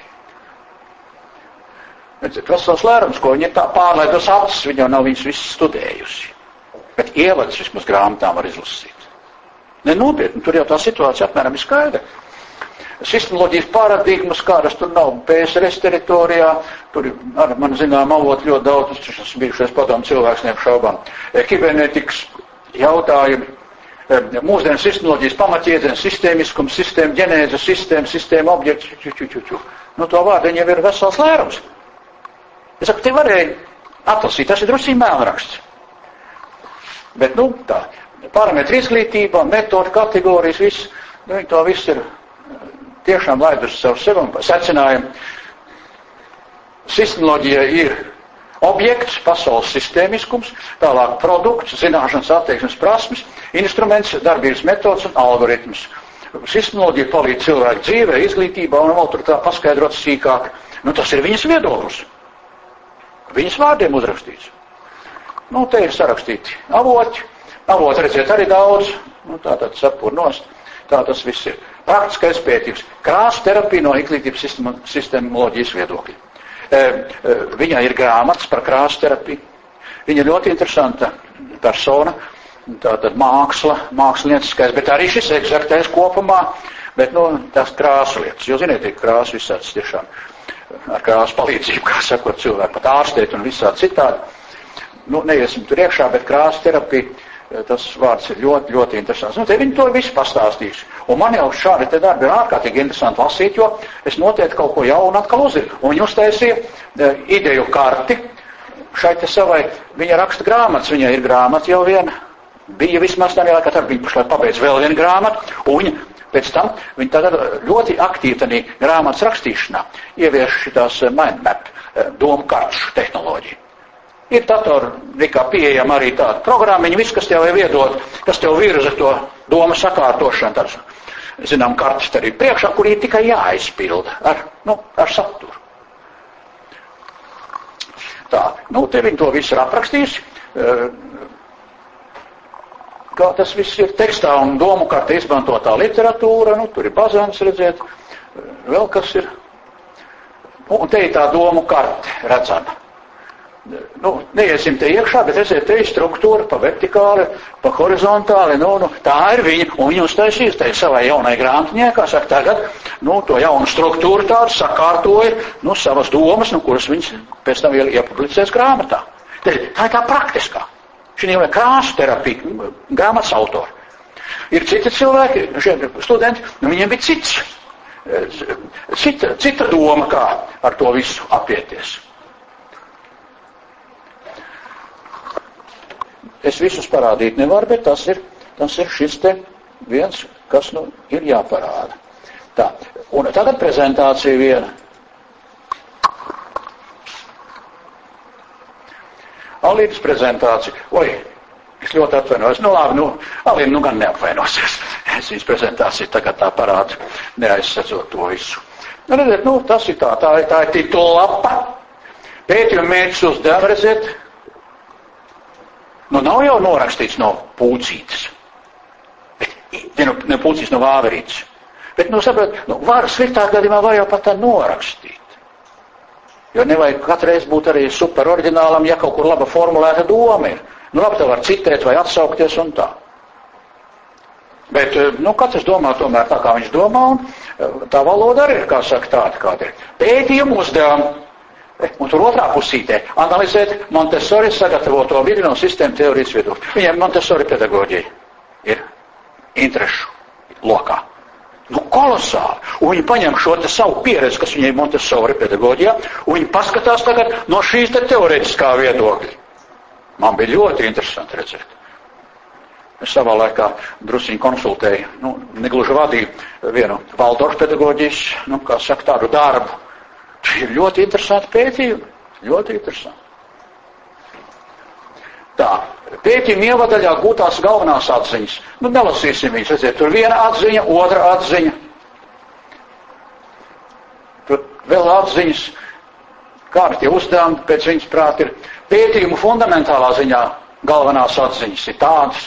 Vesels lērums, ko viņi tā pārlaidos acis, viņi jau nav viņus visus studējusi. Bet ievads vismaz grāmatām var izlasīt. Nopietni, tur jau tā situācija apmēram ir skaidra. Sistemoloģijas paradigmas, kādas tur nav PSRS teritorijā, tur ar man zinām avot ļoti daudz, tas esmu bijušais padomu cilvēks neapšaubām. Kibernetikas jautājumi, mūsdienu sistemoloģijas pamatjēdziens, sistēmiskums, sistēma ģenēze, sistēma objekts, to vārdiņu jau ir vesels lērums. Es saku, te varēja atlasīt, tas ir drusīgi mēlraksts. Bet, tā, parametri izglītībā, metodu, kategorijas, viss, to viss ir tiešām laidus savu secinājumu. Sistemoloģija ir objekts, pasaules sistēmiskums, tālāk produkts, zināšanas, attieksmes, prasmes, instruments, darbības metods un algoritms. Sistemoloģija palīdz cilvēku dzīvē, izglītībā un vēl tur tā paskaidrot sīkāk. Tas ir viņas viedoklis. Viņas vārdiem uzrakstīts. Te ir sarakstīti avoti. Avoti, redziet, arī daudz. Tātad sapur nost. Tā tas viss ir. Praktiskais pētījums. Krāsu terapija no izglītības sistemoloģijas viedokļa. Viņai ir grāmatas par krāsu terapiju. Viņa ir ļoti interesanta persona, tātad mākslinieckais, bet arī šis eksaktais kopumā, bet, tās krāsu lietas. Jo, ziniet, ir krāsu visāds tiešām ar krāsu palīdzību, kā sakot, cilvēku pat ārstēt un visādi citādi. Neiesim tur iekšā, bet krāsu terapija, tas vārds ir ļoti, ļoti interesants. Te viņi to visu pastāstījuši. Un man jau šādi te darbi ir ārkārtīgi interesanti lasīt, jo es noteikti kaut ko jaunu atkal uzzinu. Un viņi uztaisīja ideju karti šai te savai, viņa raksta grāmatas, viņai ir grāmata jau viena, bija vismaz tādā laikā, tad viņa pašlaik pabeidz vēl vienu grāmatu, un viņa pēc tam, viņa tagad ļoti aktīvi tādā grāmatas rakstīšanā ievieš šitās mindmap, domu karšu tehnoloģiju. Ir datorikā pieejama arī tāda programmiņa, viss, kas tev ir iedod, kas tev virza to domu sakārtošanu, tāds, zinām, kartes arī priekšā, kur ir tikai jāizpilda ar saturu. Tā, te viņi to visu ir aprakstījusi, kā tas viss ir tekstā un domu kartē izmantotā literatūra, tur ir bazēns, redziet, vēl kas ir, un te ir tā domu karte redzama. Neiesim te iekšā, bet redziet, te ir struktūra pa vertikāli, pa horizontāli, tā ir viņa, un viņa uztaisīs te savai jaunai grāmatiņai, kā saka, tagad, to jaunu struktūru tādu sakārtoja, savas domas, kuras viņas pēc tam iepublicēs grāmatā. Tā ir tā praktiskā. Šī jau ir krāsu terapija, grāmatas autori. Ir citi cilvēki, šie studenti, viņiem bija cita doma, kā ar to visu apieties. Es visus parādīt nevaru, bet tas ir šis te viens, kas ir jāparāda. Tā, un tagad prezentācija viena. Alīnas prezentācija. Es ļoti atvainojos. Labi, Alīna gan neapvainosies. Es viņas prezentāciju tagad tā parādu, neaizsacot to visu. Redziet, tas ir tā ir titulapa. Pētījuma mērķis uzdevuma, redziet. Nav jau norakstīts no pūcītes. Ne pūcītes, no vāverītes. Bet, saprot, var sliktā gadījumā var jau pat tā norakstīt. Jo nevajag katreiz būt arī super oriģinālam, ja kaut kur laba formulēta doma ir. Labi, tā var citēt vai atsaukties un tā. Bet, katrs domā tomēr tā, kā viņš domā, un tā valoda arī ir, kā saka, tāda, kāda ir. Pētījumu uzdevumu. Un tur otrā pusītē analizēt Montessori sagatavoto vidino sistēmu teorijas viedokļu. Viņiem Montessori pedagoģija ir interešu lokā. Kolosāli. Un viņi paņem šo te savu pieredzi, kas viņai Montessori pedagoģijā, un viņi paskatās tagad no šīs te teorētiskā viedokļa. Man bija ļoti interesanti redzēt. Es savā laikā drusiņu konsultēju, negluži vadīju vienu Valdorf pedagoģijas, kā saka, tādu darbu. Ir ļoti interesanti pētījumi. Ļoti interesanti. Tā, pētījuma ievadaļā gūtās galvenās atziņas. Nelasīsim viņas, redziet, tur viena atziņa, otra atziņa. Tur vēl atziņas, kādi tie uzdevumi pēc viņas prāt ir. Pētījumu fundamentālā ziņā galvenās atziņas ir tādas.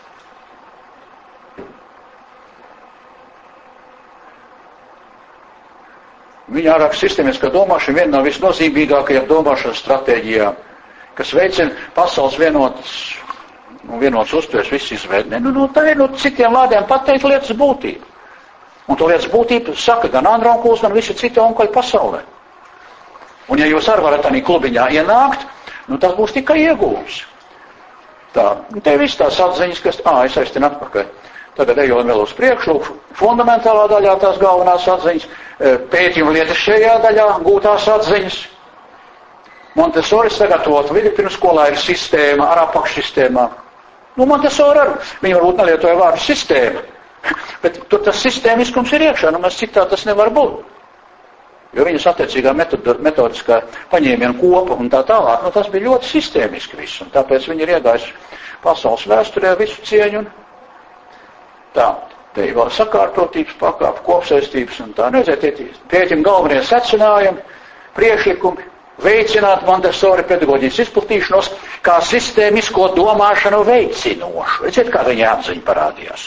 Viņa raksta sistēmiskā domāšana viena no visnozīmīgākajām domāšanas stratēģijām, kas veicina pasaules vienots uztvers visu izveidi. Tā ir citiem vārdiem pateikt lietas būtību. Un to lietas būtību saka gan Andra onkulis, gan visi citi onkuļi pasaulē. Un ja jūs arī varat tādā klubiņā ienākt, tas būs tikai iegūms. Tā, te viss tās atziņas, kas, es aiztinu atpakaļ. Tagad ejot vēl uz priekšu, fundamentālā daļā tās galvenās atziņas, pētījuma lietas šajā daļā gūtās atziņas. Montessori sagatavot vidupirmsskolā ir sistēma ar apakšsistēmām. Montessori arī, viņi varbūt nelietoja vārdu sistēma, bet tur tas sistēmiskums ir iekšā, mēs citā tas nevar būt. Jo viņas attiecīgā metodiskā paņēmiena kopa un tā tālāk, tas bija ļoti sistēmiski viss, un tāpēc viņi ir iegājuši pasaules vēsturē visu cieņu un tā, te ir vēl sakārtotības, pakāpu, kopsaistības un tā. Redziet, pētījumi galvenie secinājumi, priekšlikumi, veicināt Montessori pedagoģijas izplatīšanos kā sistēmisko domāšanu veicinošu. Redziet, kā viņa atziņa parādījās.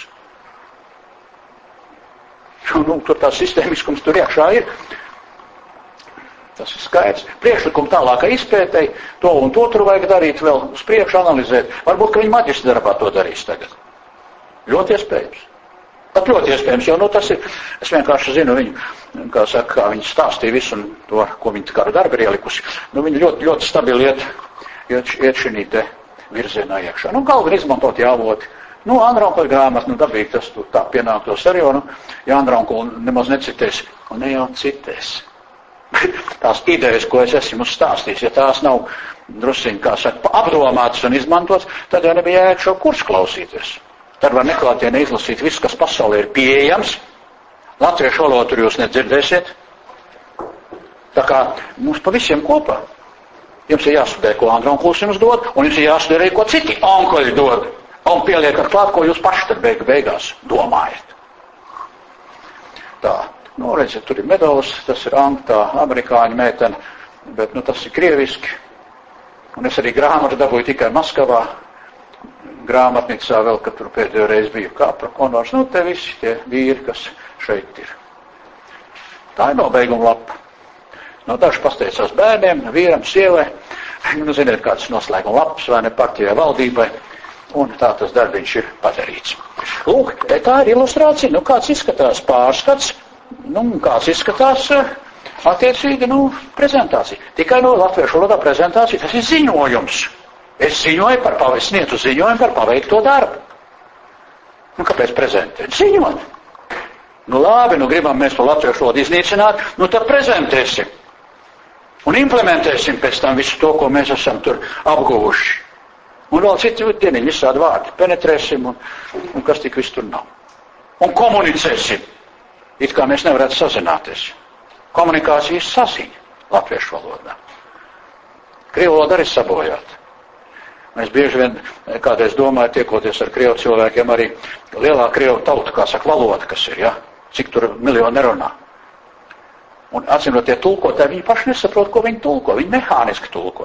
Tur tā sistēmiskums tur iekšā ir. Tas ir skaidrs. Priekšlikumu tālākai izpētēji, to un to tur vajag darīt vēl uz priekšu, analizēt. Varbūt, ka viņi maģistra darbā to darīs tagad. Ļoti iespējams. Pat ļoti iespējams, jo, tas ir, es vienkārši zinu viņu, kā saka, kā viņi stāstīja visu un to, ko viņi kādu darbu ir ielikusi. Viņi ļoti, ļoti stabili iet šī te virzienā iekšā. Galveni izmantot jāvoti. Andraunkula grāmata, dabīgi tas tur tā pienāktos arī, ja Andraunkula nemaz necitēs, un ne jau citēs. Tās idejas, ko es esmu stāstījis, ja tās nav drusiņi, kā saka, apdomātas un izmantotas, tad jau nebija jāiet šo kursu klausīties. Tad var neklātienē izlasīt visu, kas pasaulē ir pieejams. Latviešu valodu tur jūs nedzirdēsiet. Tā kā mums pa visiem kopā. Jums ir jāstudē, ko Andraunkuls jums dod, un jums ir jāstudē arī, ko citi onkuļi dod. Un pieliekat klāt, ko jūs paši tad beigās domājat. Tā, redziet, tur ir medaļas, tas ir tā amerikāņu meitene, bet, tas ir krieviski. Un es arī grāmatu dabūju tikai Maskavā. Grāmatnicā vēl, kad tur pēdējo reizi biju Kāpra konors. Te visi tie vīri, kas šeit ir. Tā ir nobeiguma lapa. Daži pasteicās bērniem, vīram, sievai. Ziniet, kāds noslēguma lapas, vai ne partijai, valdībai. Un tā tas darbiņš ir padarīts. Lūk, tā ir ilustrācija. Kāds izskatās pārskats, kāds izskatās attiecīgi, prezentācija. Tikai latviešu valodā prezentācija, tas ir ziņojums. Es sniedzu ziņojumu par paveikto darbu. Kāpēc prezentēt? Ziņot. Labi, gribam mēs to latviešu valodu iznīcināt, tad prezentēsim. Un implementēsim pēc tam visu to, ko mēs esam tur apguvuši. Un vēl citi dieniņi, visādi vārdi. Penetrēsim un kas tik viss tur nav. Un komunicēsim. It kā mēs nevarētu sazināties. Komunikācijas saziņa latviešu valodā. Krievu valoda arī sabojāta. Mēs bieži vien kādreiz domāju, tiekoties ar krievu cilvēkiem, arī lielā krievu tauta, kā saka, valoda, kas ir, cik tur miljoni nerunā. Un atcīmrot tie tulkotāji, viņi paši nesaprot, ko viņi tulko. Viņi mehāniski tulko.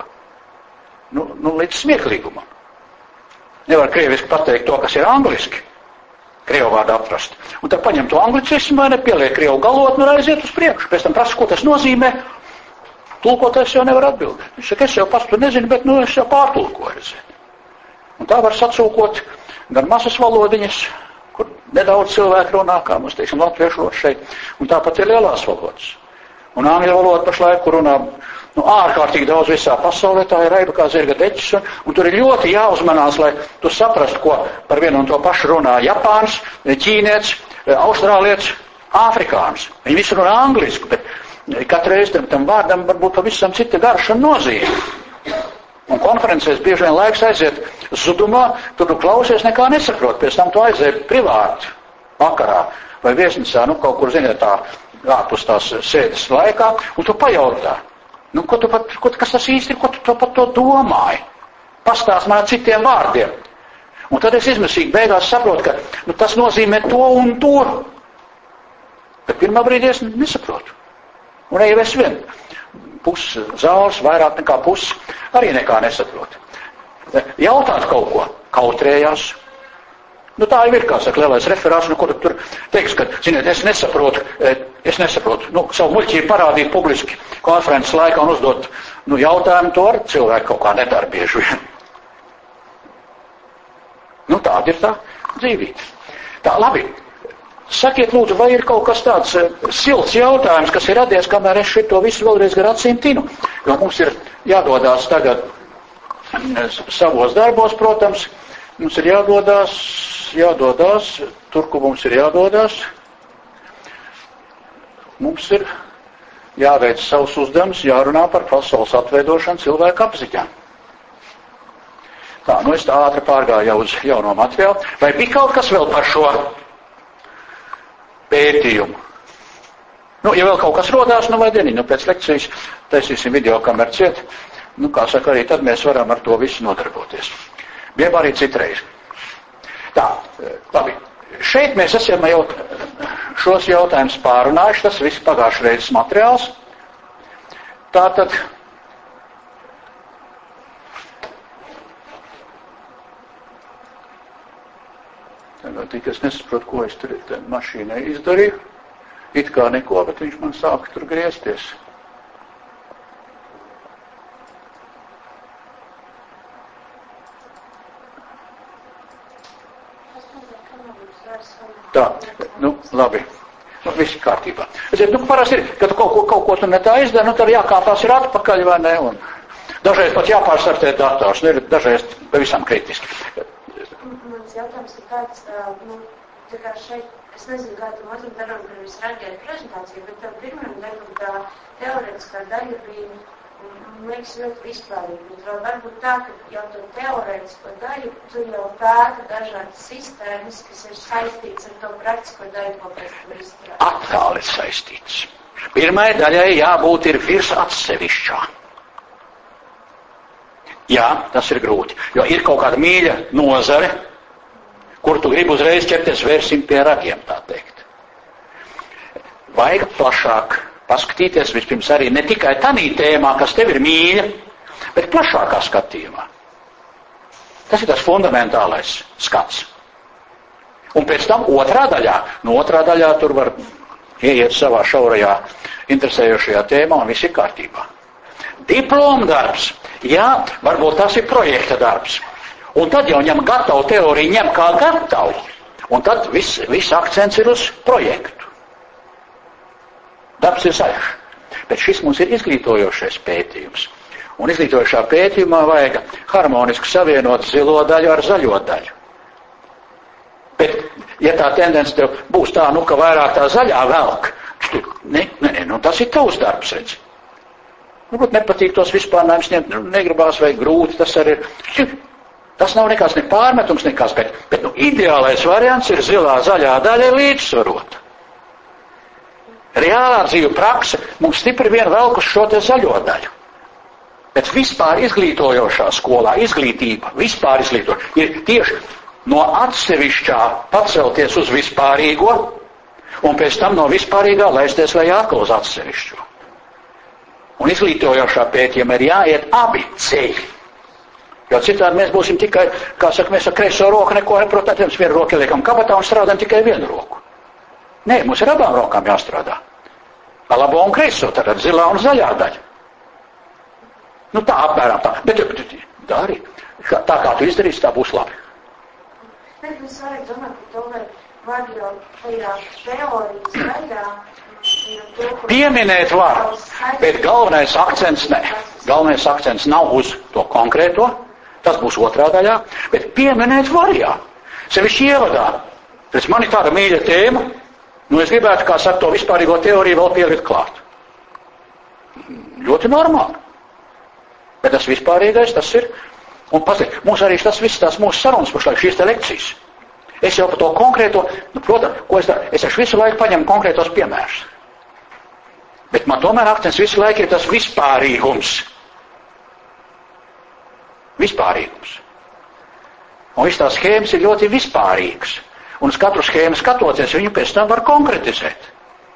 Līdz smieklīgumam. Nevar krieviski pateikt to, kas ir angliski. Krievu vārdu atrast. Un tad paņem to anglicismu, vai nepieliek krievu galotni un aiziet uz priekšu. Pēc tam prasa, ko tas nozīmē. Tulkotājs jau nevar atbildēt. Viņš saka, es jau pats to nezinu, bet es jau pārtulkoju. Un tā var sacūkot gan masas valodiņas, kur nedaudz cilvēku runā, kā mums, teiksim, latviešu valoda šeit. Un tāpat ir lielās valodas. Un angļu valoda pašlaik, kur runā ārkārtīgi daudz visā pasaulē, tā ir raiba kā zirga deķis, un tur ir ļoti jāuzmanās, lai tu saprastu, ko par vienu un to pašu runā Japāns, ķīnietis, austrālietis, āfrikāns. Viņi visi runā angliski, bet katreiz tam vārdam varbūt pavisam cita garša nozīme. Un konferencēs bieži vien laiks aiziet zudumā, tur tu klausies, nekā nesaprot, pēc tam tu aiziet privāti vakarā vai viesnīcā, kaut kur, ziniet, tā ārpus tās sēdes laikā, un tu pajautā. Kas tas īsti ir, ko tu par to domāji? Pastāst man ar citiem vārdiem. Un tad es izmisīgi beigās saprotu, ka tas nozīmē to un to. Bet pirmā brīdī es nesaprotu. Un jau es vien pusi zāles, vairāk nekā pusi, arī nekā nesaprotu. Jautāt kaut ko, kautrējās. Tā jau ir, kā saka, lielais referāts, ko tu tur teiks, ka, ziniet, es nesaprotu, savu muļķību parādīt publiski konferences laikā un uzdot, jautājumu to ar cilvēku kaut kā nedara bieži vien. Tāda ir tā dzīvība. Tā, labi. Sakiet, lūdzu, vai ir kaut kas tāds silts jautājums, kas ir radies, kamēr es šito visu vēlreiz gar acīm tinu? Jo mums ir jādodās tagad savos darbos, protams, mums ir jādodās, tur, kur mums ir jādodās. Mums ir jāveic savus uzdevumus, jārunā par pasaules atveidošanu cilvēku apziņā. Tā, es tā ātri pārgāju jau uz jauno materiālu. Vai bija kaut kas vēl par šo pētījumu? Ja vēl kaut kas rodās, vai dieniņ, pēc lekcijas taisīsim video kameru ciet, kā saka, arī tad mēs varam ar to visu nodarboties. Bija arī citreiz. Tā, labi. Šeit mēs esam jau šos jautājumus pārunājuši, tas viss pagājušajā reizes materiāls. Tātad, tagad es nesaprotu, ko es tur mašīnai izdarīju. It kā neko, bet viņš man sāka tur griezties. Tā, labi. Viss kārtībā. Parasti ir, kad kaut ko tu ne tā izdara, tad jākāpās ir atpakaļ, vai ne? Un dažreiz pat jāpārstartē dators, ir dažreiz pavisam kritiski. Mans jautājums ir tāds, tā kā šeit, es nezinu, kā tam otram darbam, kad jūs rādījāt prezentāciju, bet tam pirmajam darbam tā teorētiskā daļa bija, man liekas, ļoti vispārīgi. Bet vēl varbūt tā, ka jau to teorētisko daļu, tu jau pēta dažādas sistēmas, kas ir saistīts ar to praktisko daļu, ko pēc tam izstrādā. Atkal ir saistīts. Pirmai daļai jābūt ir virs atsevišķā. Jā, tas ir grūti, jo ir kaut kāda mīļa nozare, kur tu gribi uzreiz ķerties vērsim pie ragiem, tā teikt. Vajag plašāk paskatīties vispirms arī ne tikai tādā tēmā, kas tev ir mīļa, bet plašākā skatījumā. Tas ir tas fundamentālais skats. Un pēc tam otrā daļā tur var ieiet savā šaurajā interesējošajā tēmā un viss ir kārtībā. Diploma darbs, jā, varbūt tas ir projekta darbs. Un tad jau ņem gatavu teoriju, ņem kā gatavu. Un tad viss akcents ir uz projektu. Darbs ir zaļš. Bet šis mums ir izglītojošais pētījums. Un izglītojošā pētījumā vajag harmoniski savienot zilo daļu ar zaļo daļu. Bet, ja tā tendence tev būs tā, ka vairāk tā zaļā velk, tas ir tavs darbs, redzi. Varbūt nepatīk tos vispārnājums, negribās vai grūti, tas arī ir. Tas nav nekāds ne pārmetums, nekāds, bet ideālais variants ir zilā, zaļā daļa līdzsvarota. Reālā dzīve prakse mums stipri vien velk uz šo te zaļo daļu. Bet vispār izglītojošā skolā, izglītība, vispār izglītojoša, ir tieši no atsevišķā pacelties uz vispārīgo, un pēc tam no vispārīgā laisties vai atkal uz atsevišķo. Un izglītojošā pētījumā ir jāiet abi ceļi. Jo citādi mēs būsim tikai, kā saka, mēs ar kreiso roku neko neprotam, mēs vienu roku liekam kabatā un strādājam tikai vienu roku. Nē, mums ir abām rokām jāstrādā. Ar labo un kreiso, tad zilā un zaļā daļa. Tā apmēram tā. Bet dari. Tā kā tu izdarīsi, tā būs labi. Bet mēs varētu domāt, ka to var jau tajā teorijas daļā. Pieminēt var, bet galvenais akcents ne. Galvenais akcents nav uz to konkrēto, tas būs otrā daļā, bet pieminēt var jā. Sevišķi ievadā. Pēc man ir tāda mīļa tēma, es gribētu, kā saka, to vispārīgo teoriju vēl pielikt klāt. Ļoti normāli. Bet tas vispārīgais, tas ir, un pasaka, mums arī tas viss tās mūsu sarunas pašlaik, šīs te lekcijas. Es jau par to konkrēto, protams, ko es daru, es visu laiku paņemu konkrētos piemērus. Bet man tomēr akcents visu laiku ir tas vispārīgums. Vispārīgums. Un viss tās schēmas ir ļoti vispārīgas. Un uz katru schēmu skatoties, viņu pēc tam var konkretizēt.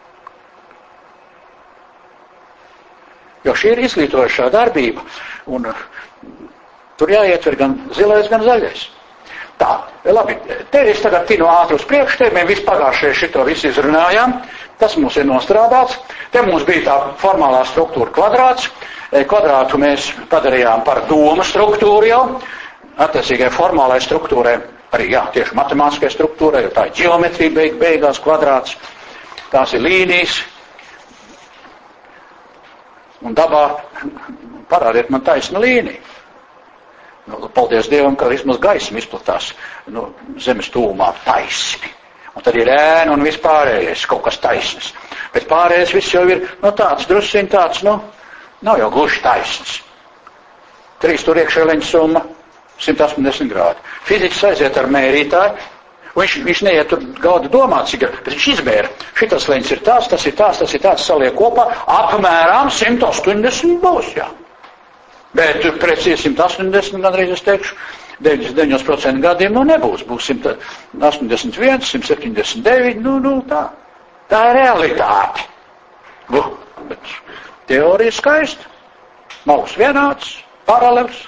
Jo šī ir izglītojošā darbība, un tur jāietver gan zilais, gan zaļais. Tā, labi, te es tagad tinu ātri uz priekšu, te mēs visu pagājušajā šito visu izrunājām, tas mums ir nostrādāts, te mums bija tā formālā struktūra kvadrāts, kvadrātu mēs padarījām par domu struktūru jau, attiecīgai formālai struktūrai, arī jā, tieši matemātiskai struktūrai, jo tā ir ģeometrija beigās kvadrāts, tās ir līnijas, un dabā parādiet man taisnu līniju. Paldies Dievam, ka vismaz gaisma izplatās zemes tūmā taisni. Un tad ir ēna un vispārējais, kaut kas taisnis. Bet pārējais viss jau ir, tāds drusciņ tāds, nav jau gluži taisns. 3 tur iekšē leņķa summa, 180 grādi. Fiziķis aiziet ar mērītāju, viņš neiet tur gauda domāt, bet viņš izmēra. Šitas leņķis ir tāds, tas ir tāds, saliek kopā, apmēram 180 būs, jā. Bet precīzi 180, gandrīz es teikšu, 99% gadiem nebūs. Būs 181, 179, tā. Tā ir realitāte. Bet teorija skaista. Malus vienāds, paralels,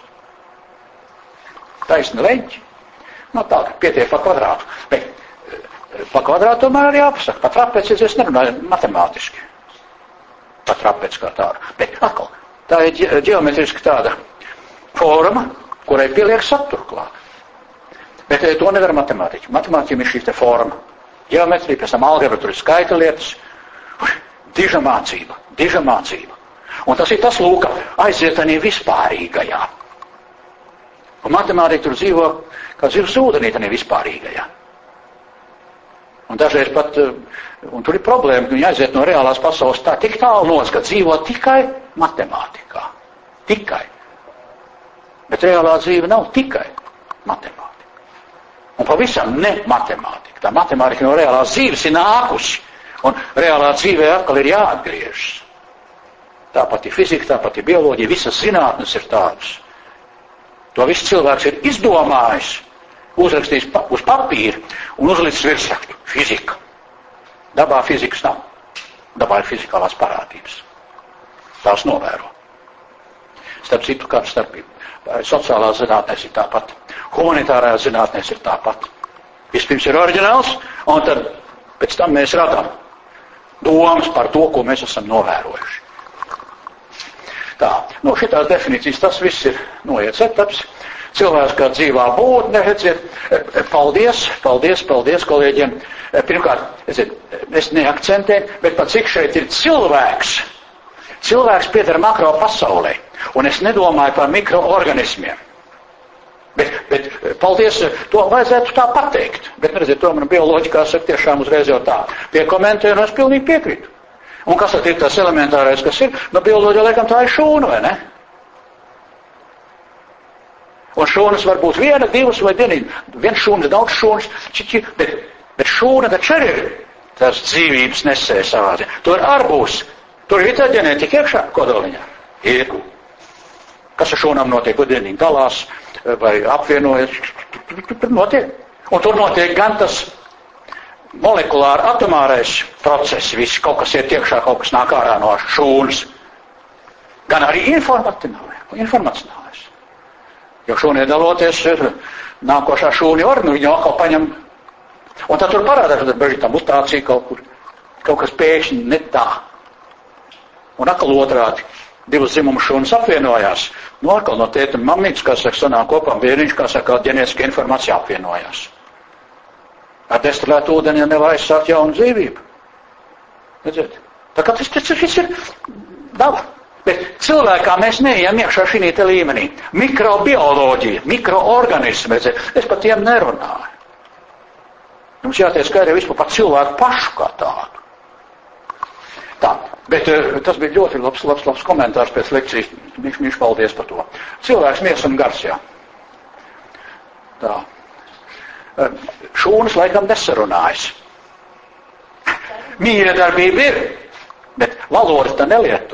taisni leņķi. Tā, pietiek par kvadrātu. Bet par kvadrātu tomēr arī jāpasaka. Par trapeci es nerunāju matemātiski. Par trapeci kā tādu. Bet atkal. Tā ir ģeometriski tāda forma, kurai pieliek saturu klāt. Bet to nevar matemātiķi. Matemātiķiem ir šī te forma. Ģeometrija, pēc tam algebra, tur ir skaita lietas. Diža mācība. Un tas ir tas, lūk, aiziet arī vispārīgajā. Un matemātika tur dzīvo, kā zivs ūdenī, arī vispārīgajā. Un dažreiz pat, un tur ir problēma, ka viņi aiziet no reālās pasaules tā tik tālu nos, ka dzīvo tikai matemātikā. Tikai. Bet reālā dzīve nav tikai matemātika. Un pavisam ne matemātika. Tā matemātika no reālās dzīves ir nākusi. Un reālā dzīvē atkal ir jāatgriežas. Tāpat ir fizika, tāpat ir bioloģija, visas zinātnes ir tādas. To viss cilvēks ir izdomājis, uzrakstījis uz papīra un uzlicis virsrakstu. Fizika. Dabā fizikas nav. Dabā ir fizikālās parādības. Tās novēro. Starp citu, kāda starpība. Sociālās zinātnēs ir tāpat. Humanitārajās zinātnēs ir tāpat. Vispirms ir oriģināls, un tad pēc tam mēs radām domas par to, ko mēs esam novērojuši. Tā, šitās definīcijas, tas viss ir noiets etaps. Cilvēks kā dzīvā būtne, redziet, paldies kolēģiem. Pirmkārt, es neakcentēju, bet pat cik šeit ir cilvēks. Cilvēks pieder makro pasaulē, un es nedomāju par mikroorganismiem. Bet paldies, to vajadzētu tā pateikt. Bet, redziet, to man bioloģikā saka tiešām uzreiz jau tā. Piekomentēju, un es pilnīgi piekrītu. Un kas tad ir tas elementārais, kas ir? Bioloģija, laikam, tā ir šūna, vai ne? Un šūnas var būt viena, divas vai vienīgi. Viens šūnas, daudz šūnas, bet šūna taču arī ir tas dzīvības nesēja savā ziņā. Tur arī būs. Tur ir tā ģenētika iekšā kodoliņā. Ir. Kas ar šūnām notiek, ko dienīgi dalās vai apvienojas. Tur notiek. Un tur notiek gan tas molekulāri atomārais process, viss kaut kas iet iekšā, kaut kas nāk ārā no šūnas. Gan arī informacionālais. Jo šūnē daloties ir nākošā šūni ornu, viņu atkal paņem. Un tad tur parādās, tad bežī tā mutācija kaut kur. Kaut kas pēkšņi ne tā. Un atkal otrādi. Divas dzimumu šūnas apvienojās. Atkal no tēta un mammītes, kā saka, sanāk kopā bērniņš, kā saka, ģenētiska informācija apvienojās. Ar destilētu ūdeni, ja nevar aizsākt jaunu dzīvību. Redziet? Tā kā tas viss ir daba. Bet cilvēkā mēs neejam iekšā šī te līmenī. Mikrobioloģija, mikroorganismi, redziet, es par tiem nerunāju. Mums jātiek skaidri vispār par cilvēku pašu kā tādu. Tā, bet tas bija ļoti labs komentārs pēc lekcijas. Viņš paldies par to. Cilvēks, miers un gars, jā. Tā. Šūnas laikam nesarunājas. Miedarbība ir, bet valoda tā nelieto.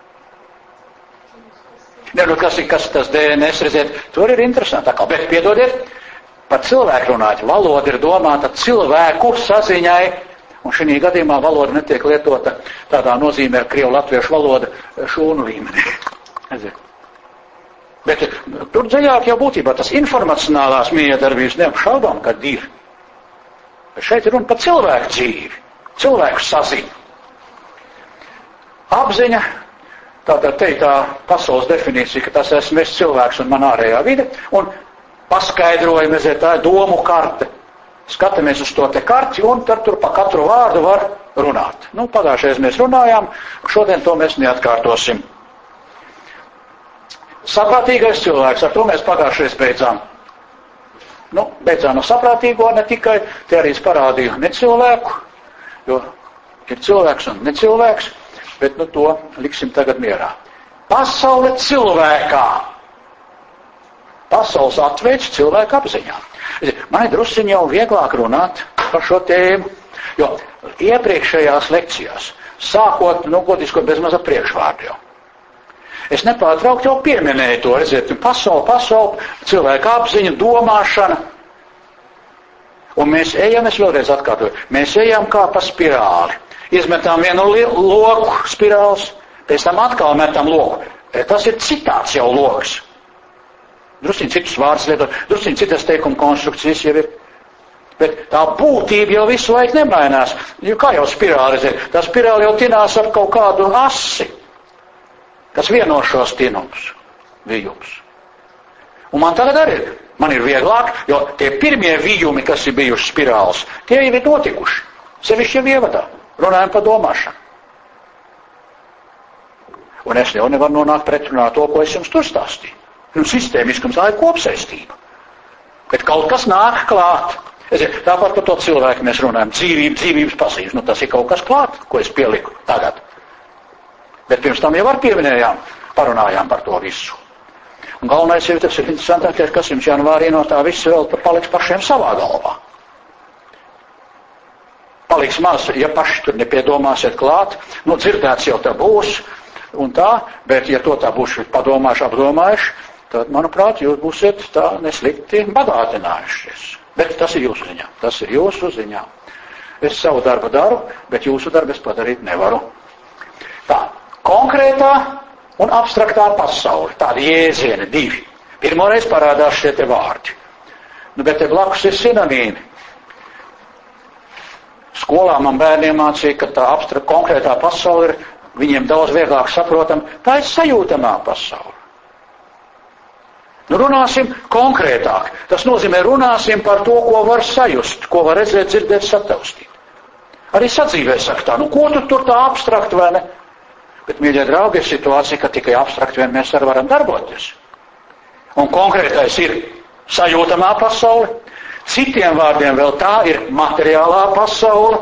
Kas tas DNS, redziet, tur ir interesanti. Bet piedodiet, par cilvēku runāt, valoda ir domāta cilvēku saziņai, un šī gadījumā valoda netiek lietota tādā nozīmē, krievu latviešu valoda šūnu līmenī. Redziet. Bet tur dziļāk jau būtībā tas informacionālās miedarbības neapšaubām, kad ir. Bet šeit ir runa par cilvēku dzīvi, cilvēku saziņu. Apziņa, tātad te tā pasaules definīcija, ka tas esmu es cilvēks un man ārējā vide, un paskaidrojam, redziet, tā ir domu karte. Skatāmies uz to te karti, un tad tur pa katru vārdu var runāt. Pagājušajā mēs runājām, šodien to mēs neatkārtosim. Saprātīgais cilvēks, ar to mēs pagājušajā beidzām. Beidzām no saprātīgo ne tikai, te arī es parādīju necilvēku, jo ir cilvēks un necilvēks, bet to liksim tagad mierā. Pasaule cilvēkā. Pasaules atveids cilvēku apziņā. Man ir drusciņi jau vieglāk runāt par šo tēmu, jo iepriekšējās lekcijās, sākot, godisko bezmaz ar priekšvārdu jau. Es nepārtraukti jau pieminēju to, redziet, pasaule, cilvēka apziņa, domāšana. Un mēs ejam, es vēlreiz atkārtoju, mēs ejam kā pa spirāli. Izmetam vienu loku spirāls, pēc tam atkal metam loku. Tas ir citāds jau loks. Drusciņ citus vārdus lietot, drusciņ citas teikuma konstrukcijas jau ir. Bet tā būtība jau visu laiku nemainās. Jo kā jau spirāli, redziet, tā spirāli jau tinās ap kaut kādu asi, kas vieno šos tinums, vijums. Un man tagad arī ir Man ir vieglāk, jo tie pirmie vijumi, kas ir bijuši spirāls, tie jau ir notikuši. Sevišķi jau ievadā. Runājam par domāšanu. Un es jau nevaru nonākt pretrunā to, ko es jums tur stāstīju. Sistēmiskums tā ir kopsaistība. Kad kaut kas nāk klāt. Tāpat par to cilvēku mēs runājam. Dzīvības pazīmes. Tas ir kaut kas klāt, ko es pieliku tagad. Bet pirms tam jau parunājām par to visu. Un galvenais ir, tas ir interesantākais, kas jums janvārī no tā viss vēl paliks pašiem savā galvā. Paliks maz, ja paši tur nepiedomāsiet klāt, dzirdēts jau tā būs un tā, bet ja to tā būs padomājuši, apdomājuši, tad, manuprāt, jūs būsiet tā neslikti bagātinājušies. Bet tas ir jūsu ziņā. Tas ir jūsu ziņā. Es savu darbu daru, bet jūsu darbu es padarīt nevaru. Tā, konkrētā un abstraktā pasaule. Tādi jēdzieni divi. Pirmoreiz parādās šie te vārdi. Bet te blakus ir sinonīmi. Skolā man bērniem mācīja, ka tā konkrētā pasaule ir viņiem daudz vieglāk saprotam. Tā ir sajūtamā pasaule. Runāsim konkrētāk. Tas nozīmē runāsim par to, ko var sajust, ko var redzēt, dzirdēt, sataustīt. Arī sadzīvē saka tā, ko tu tur tā abstrakt vai ne? Bet, mīļie draugi, ir situācija, ka tikai abstrakt vien mēs arī varam darboties. Un konkrētais ir sajūtamā pasaule. Citiem vārdiem vēl tā ir materiālā pasaule.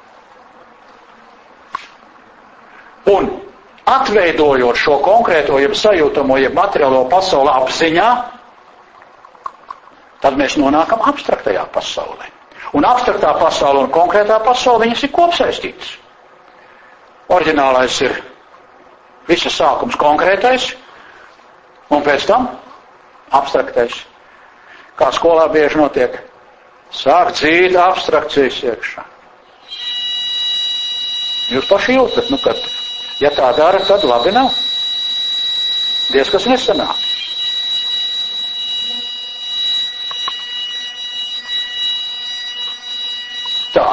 Un atveidojot šo konkrēto, jeb sajūtamo, jeb materiālo pasauli apziņā, tad mēs nonākam abstraktajā pasaulē. Un abstraktā pasaule un konkrētā pasaule, viņas ir kopsaistītas. Oriģinālais ir visas sākums konkrētais, un pēc tam abstraktais. Kā skolā bieži notiek, sāk dzīt abstrakcijas iekšā. Jūs paši jūtat, kad, ja tā dara, tad labi nav. Diez kas nesanāk. Tā.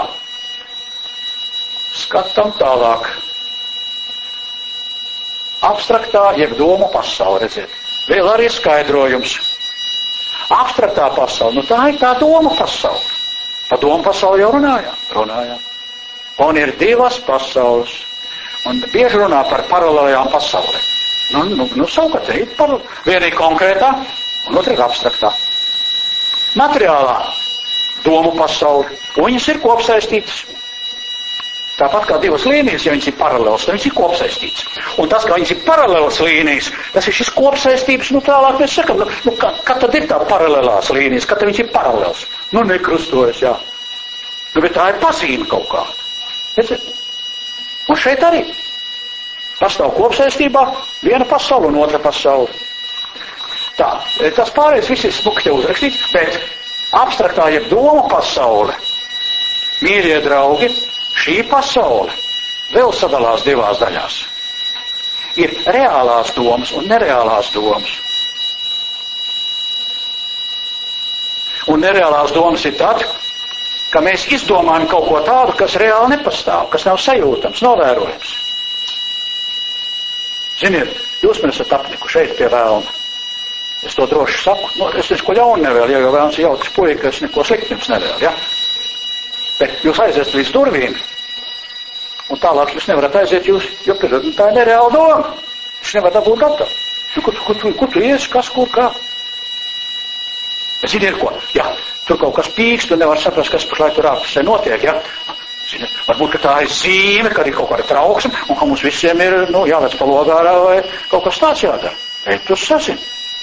Skatām tālāk. Abstraktā, jeb domu pasaule, redziet. Vēl arī skaidrojums. Abstraktā pasaule, tā ir tā domu pasaule. Par domu pasauli jau runājām. Un ir divas pasaules. Un bieži runā par paralēlajām pasaulēm. Savukārt ir viena ir konkrētā, un otra ir abstraktā. Materiālā domu pasaule, un viņas ir kopsaistītas. Tāpat kā divas līnijas, ja viņas ir paralēlas, tad viņas ir kopsaistītas. Un tas, ka viņas ir paralēlas līnijas, tas ir šis kopsaistības, tālāk mēs sakam, kad tad ir tā paralēlās līnijas, kad viņas ir paralēlas? Nekrustojas, jā. Bet tā ir pazīme kaut kāda. Un šeit arī pastāv kopsaistībā viena pasaule un otra pasaule. Tā, tas pārējais viss ir smuki te uzrakstīts, bet abstraktā, jeb doma pasaule, mīļie draugi, šī pasaule vēl sadalās divās daļās. Ir reālās domas un nereālās domas. Un nereālās domas ir tad, ka mēs izdomājam kaut ko tādu, kas reāli nepastāv, kas nav sajūtams, novērojams. Ziniet, jūs man esat apniku šeit pie vēlna. Es to droši saku. Es neko ļaunu nevēlu, jo vēlns ir jautrs puika, es neko slikti jums nevēlu, ja? Bet jūs aiziet līdz durvīm, un tālāk jūs nevarat aiziet, jo tā ir nereāla doma. Jūs nevarat dabūt gatavu. Kur tu iesi, kas, kur, kā? Ziniet ko? Jā, tur kaut kas pīkst, tu nevar saprast, kas pašlaik tur ārpusē notiek, ja? Ziniet, varbūt, ka tā ir zīme, ka ir kaut kāda trauksme, un ka mums visiem ir, jāvēc pa logārā vai kaut kas tāds jādara. Ej, tu sazini.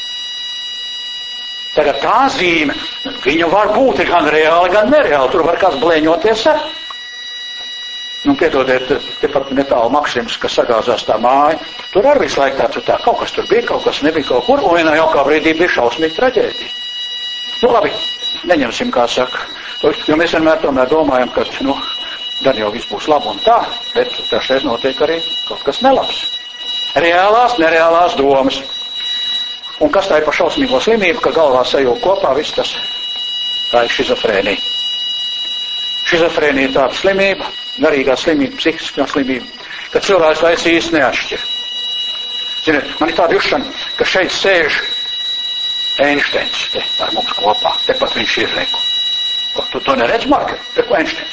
Tagad tā zīme, viņa var būt gan reāli, gan nereāli. Tur var kāds blēņoties ar. Piedodiet, tepat netālu Maksims, kas sagāzās tā māja. Tur arī visu laiku tā, kaut kas tur bija, kaut kas nebija kaut kur, un vienā jaukā brīdī bija šausmīga traģēdija. Labi, neņemsim, kā saka. Jo mēs vienmēr tomēr domājam, ka, gan jau viss būs labi un tā, bet dažreiz notiek arī kaut kas nelabs. Reālās, nereālās domas. Un kas tā ir par šausmīgo slimību, ka galvā sajūg kopā viss tas, tā ir šizofrēnija. Šizofrēnija ir tāda slimība, garīgā slimība, psihiskā slimība, ka cilvēks vairs īsti neatšķir. Ziniet, man ir tāda jušana, ka šeit sēž Einsteins te ar mums kopā. Tepat viņš ir reku. Tu to neredz, Marka? Reku Einsteins.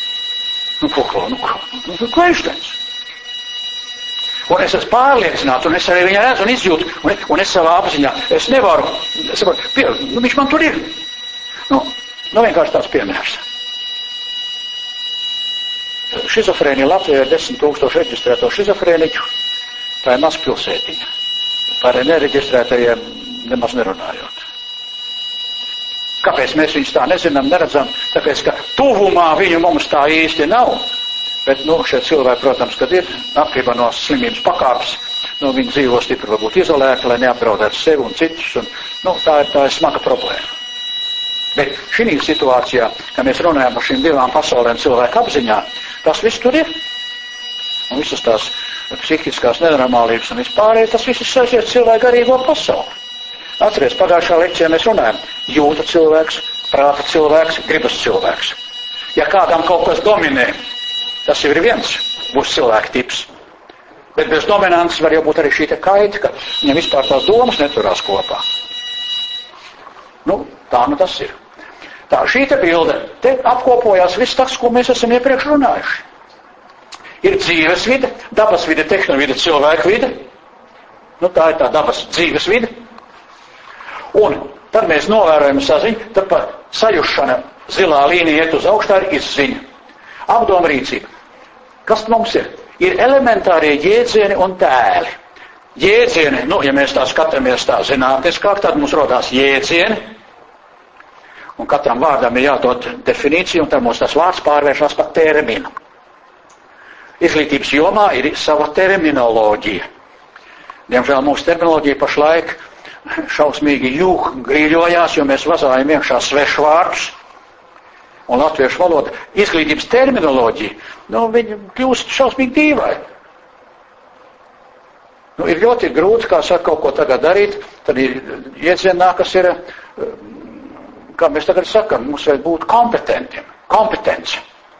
Ko Einsteins? Un es esmu pārliecināts, un es arī viņu redzu un izjūtu, un es savā apziņā, es nevaru, viņš man tur ir. Vienkārši tāds piemērs. Šizofrēnija Latvijā ir 10 000 reģistrēto šizofrēniķu. Tā ir mazpilsētiņa. Par nereģistrētajiem nemaz nerunājot. Kāpēc mēs viņus tā nezinām, neredzam? Tāpēc, ka tuvumā viņu mums tā īsti nav. Bet, šie cilvēki, protams, kad ir atkarībā no slimības pakāpes, viņi dzīvo stipri varbūt izolēti, lai neapdraudētu sevi un citus. Tā ir smaga problēma. Bet šī situācijā, kad mēs runājam par šīm divām pasaulēm cilvēku apziņā, tas viss tur ir. Un visas tās psihiskās nenormālības un vispārējais, tas viss saistīts cilvēku garīgo pasauli. Atceries, pagājušā lekcijā mēs runājam, jūta cilvēks, prāta cilvēks, gribas cilvēks. Ja kādam kaut kas dominē, tas jau ir viens, būs cilvēka tips. Bet bez dominances var jau būt arī šī te kaita, ka viņam vispār tās domas neturās kopā. Tā tas ir. Tā šī te bilde, te apkopojās viss tas, ko mēs esam iepriekš runājuši. Ir dzīves vide, dabas vide, tehnovide, cilvēku vide. Tā ir tā dabas dzīves vide. Un tad mēs novērojam saziņu, tad pa sajušana zilā līnija iet uz augstā ir izziņa. Apdoma rīcība. Kas mums ir? Ir elementārie jēdzieni un tēli. Jēdzieni, ja mēs tā skatāmies tā zinātniskāk, tad mums rodās jēdzieni. Un katram vārdam ir jādod definīcija, un tad mums tas vārds pārvēršas par terminu. Izglītības jomā ir sava terminoloģija. Diemžēl mūsu terminoloģija pašlaik šausmīgi grīļojās, jo mēs vazājam iekšā svešvārdus. Un latviešu valoda izglītības terminoloģija, viņa kļūst šausmīgi dīvai. Ir ļoti grūti, kā saka, kaut ko tagad darīt, tad ir iedzienā, kas ir, kā mēs tagad sakam, mums vajag būt kompetentiem. Kompetence.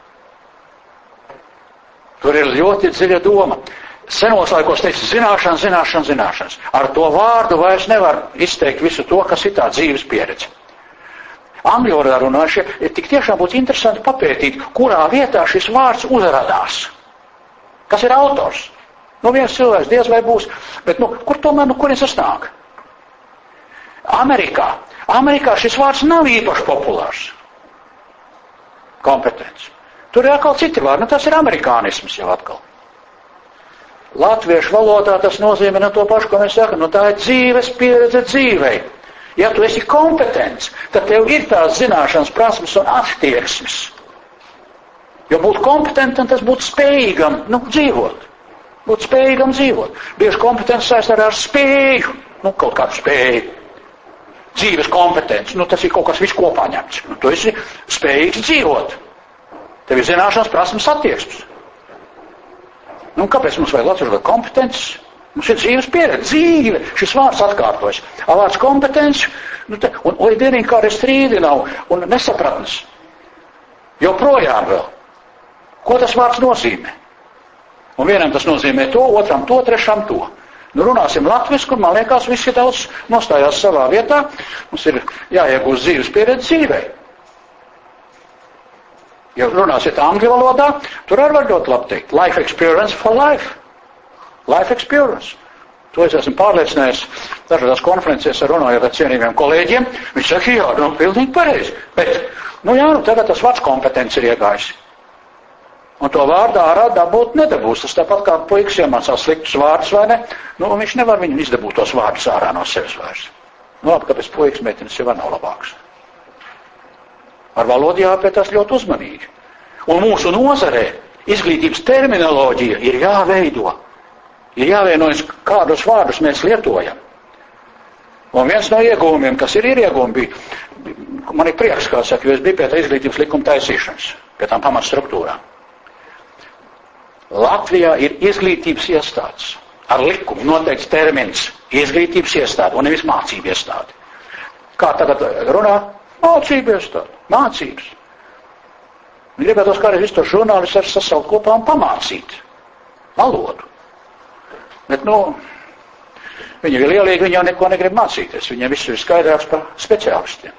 Tur ir ļoti dziļa doma. Senos laikos teica zināšanas. Ar to vārdu vairs nevar izteikt visu to, kas ir tā dzīves pieredze. Angļu valodā runājušie, tik tiešām būtu interesanti papētīt, kurā vietā šis vārds uzradās. Kas ir autors? Viens cilvēks diez vai būs, bet kurienes tas nāk? Amerikā šis vārds nav īpaši populārs. Kompetence. Tur ir atkal citi vārdi, tas ir amerikānisms jau atkal. Latviešu valodā tas nozīmē to pašu, ko mēs sakam, tā ir dzīves pieredze dzīvei. Ja tu esi kompetents, tad tev ir tās zināšanas, prasmes un attieksmes. Jo būt kompetentam, tas būt spējīgam, dzīvot. Būt spējīgam dzīvot. Bieži kompetents saistās ar spēju, kaut kādu spēju. Dzīves kompetence, tas ir kaut kas viss kopā ņemts. Tu esi spējīgs dzīvot. Tev ir zināšanas, prasmes, attieksmes. Kāpēc mums vajag latviešu vai kompetences? Mums ir dzīves pieredze, dzīve. Šis vārds atkārtojas. Vārds kompetence, un dienīgi kādi strīdi nav, un nesapratnes. Joprojām vēl. Ko tas vārds nozīmē? Un vienam tas nozīmē to, otram to, trešam to. Runāsim latvisku, un man liekas, visi daudz nostājās savā vietā. Mums ir jāiegūst dzīves pieredze dzīvei. Ja runāsiet angļu valodā, tur arī var ļoti labi teikt. Life experience for life. Life experience. To es esmu pārliecinājies dažādās konferencēs runājot ar cienījumiem kolēģiem. Viņi saka, jā, pilnīgi pareizi. Bet, tagad tas vārds kompetence ir iegājis. Un to vārdā ārā dabūt nedabūs. Tas tāpat kā puikas iemācās sliktus vārdus, vai ne? Viņš nevar viņu izdabūt tos vārdus ārā no sevis vairs. Labi, kāpēc puikas meitenes jau nav labāks. Ar valodu jāpētās ļoti uzmanīgi. Un mūsu nozarē izglītības terminoloģija ir jāveido. Ir jāvienojas, kādus vārdus mēs lietojam. Un viens no iegūmiem, kas ir iegūmi, bija, man ir prieks, kā saka, jo es biju pie tā izglītības likuma taisīšanas, pie tām pamatstruktūrām. Latvijā ir izglītības iestādes. Ar likumu noteikts termins izglītības iestāde un nevis mācību iestāde. Kā tagad runā? Mācību iestāde. Mācības. Gribētos kādreiz visu to žurnālistus ar sasaukt kopā un pamācīt valodu. Bet, Viņi ir lielīgi, viņi jau neko negrib mācīties. Viņiem viss ir skaidrāks par speciālistiem.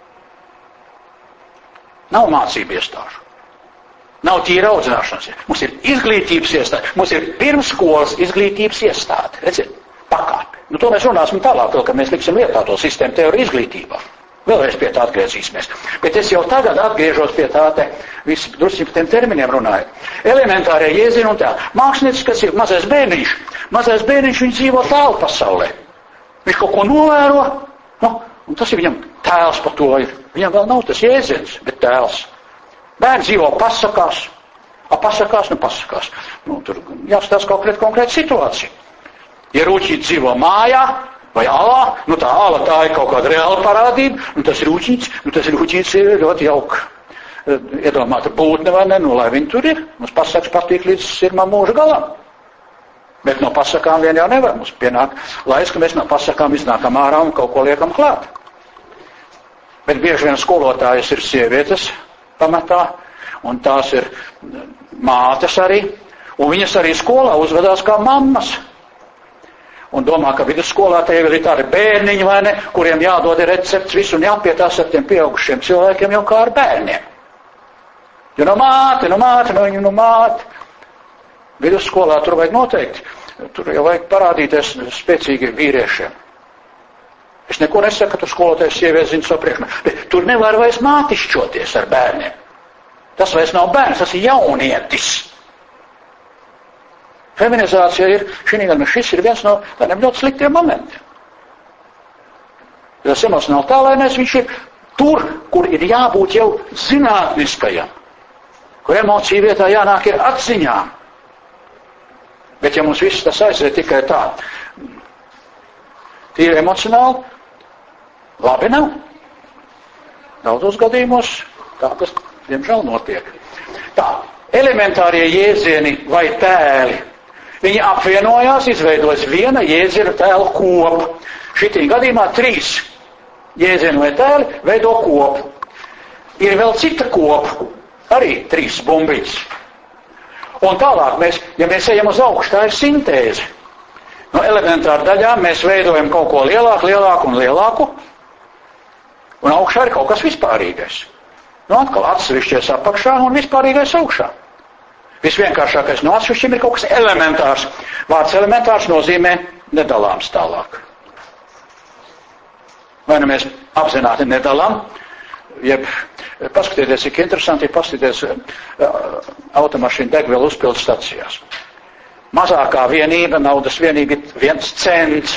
Nav mācību iestāžu. Nav tīra audzināšanas. Mums ir izglītības iestāde. Mums ir pirmsskolas izglītības iestāde. Redziet, pakāpe. To mēs runāsim tālāk, kad mēs liksim lietā to sistēmu teoriju izglītībā. Vēlreiz pie tā atgriezīsimies. Bet es jau tagad atgriežos pie tā visi drusku par tiem terminiem runāju. Elementārie jēdzieni un tā. Mākslinieks, kas ir mazais bērniņš. Mazais bērniņš, viņš dzīvo tēlu pasaulē. Viņš kaut ko novēro, un tas ir viņam tēls par to ir. Viņam vēl nav tas jēdziens, bet tēls. Bērns dzīvo pasakās. Pasakās. Tur jāskatās konkrēta situācija. Ja rūķīts dzīvo mājā vai alā, tā ala tā ir kaut kāda reāla parādība, tas rūķīts ir ļoti jauka. Iedomāta būtne vai ne, lai viņi tur ir. Mums pasakas patīk līdz sirmā mūža galam. Bet no pasakām vien jau nevar. Mums pienāk laiks, ka mēs no pasakām iznākam ārā un kaut ko liekam klāt. Bet bieži vien skolotājas ir sievietes pamatā, un tās ir mātes arī, un viņas arī skolā uzvedās kā mammas. Un domā, ka vidusskolā tie ir tādi bērniņi, vai ne, kuriem jādod recepts visu un jāpietās ar tiem pieaugušiem cilvēkiem jau kā ar bērniem. Jo no māte. Vidusskolā tur vajag noteikti, tur jau vajag parādīties spēcīgiem vīriešiem. Es neko nesaku, ka tur skolotājs sievietes zina savu priekšmetu, bet tur nevar vairs mātišķoties ar bērniem. Tas vairs nav bērns, tas ir jaunietis. Feminizācija šis ir viens no tādiem ļoti sliktiem momentiem. Tas emocionāli tālēnais, viņš ir tur, kur ir jābūt jau zinātniskajam, kur emociju vietā jānāk ir atziņām. Bet ja mums viss tas aiziet tikai tā, tīri emocionāli, labi nav. Daudzos gadījumos tā tas, diemžēl, notiek. Tā, elementārie jēdzieni vai tēli. Viņi apvienojās, izveidojas viena jēdzienu tēlu kopu. Šitī gadījumā 3 jēdzienu vai tēli veido kopu. Ir vēl cita kopa, arī 3 bumbiņas. Un tālāk, ja mēs ejam uz augšu, tā ir sintēze. No elementāru daļām mēs veidojam kaut ko lielāku un lielāku, un augšā ir kaut kas vispārīgais. Atkal atsevišķies apakšā un vispārīgais augšā. Visvienkāršākais no atsevišķiem ir kaut kas elementārs. Vārds elementārs nozīmē nedalāms tālāk. Vai nu mēs apzināti nedalām, jeb paskatieties, cik interesanti ir paskatieties automašīnu degvielu uzpildes stacijās. Mazākā vienība, naudas vienība ir 1 cents.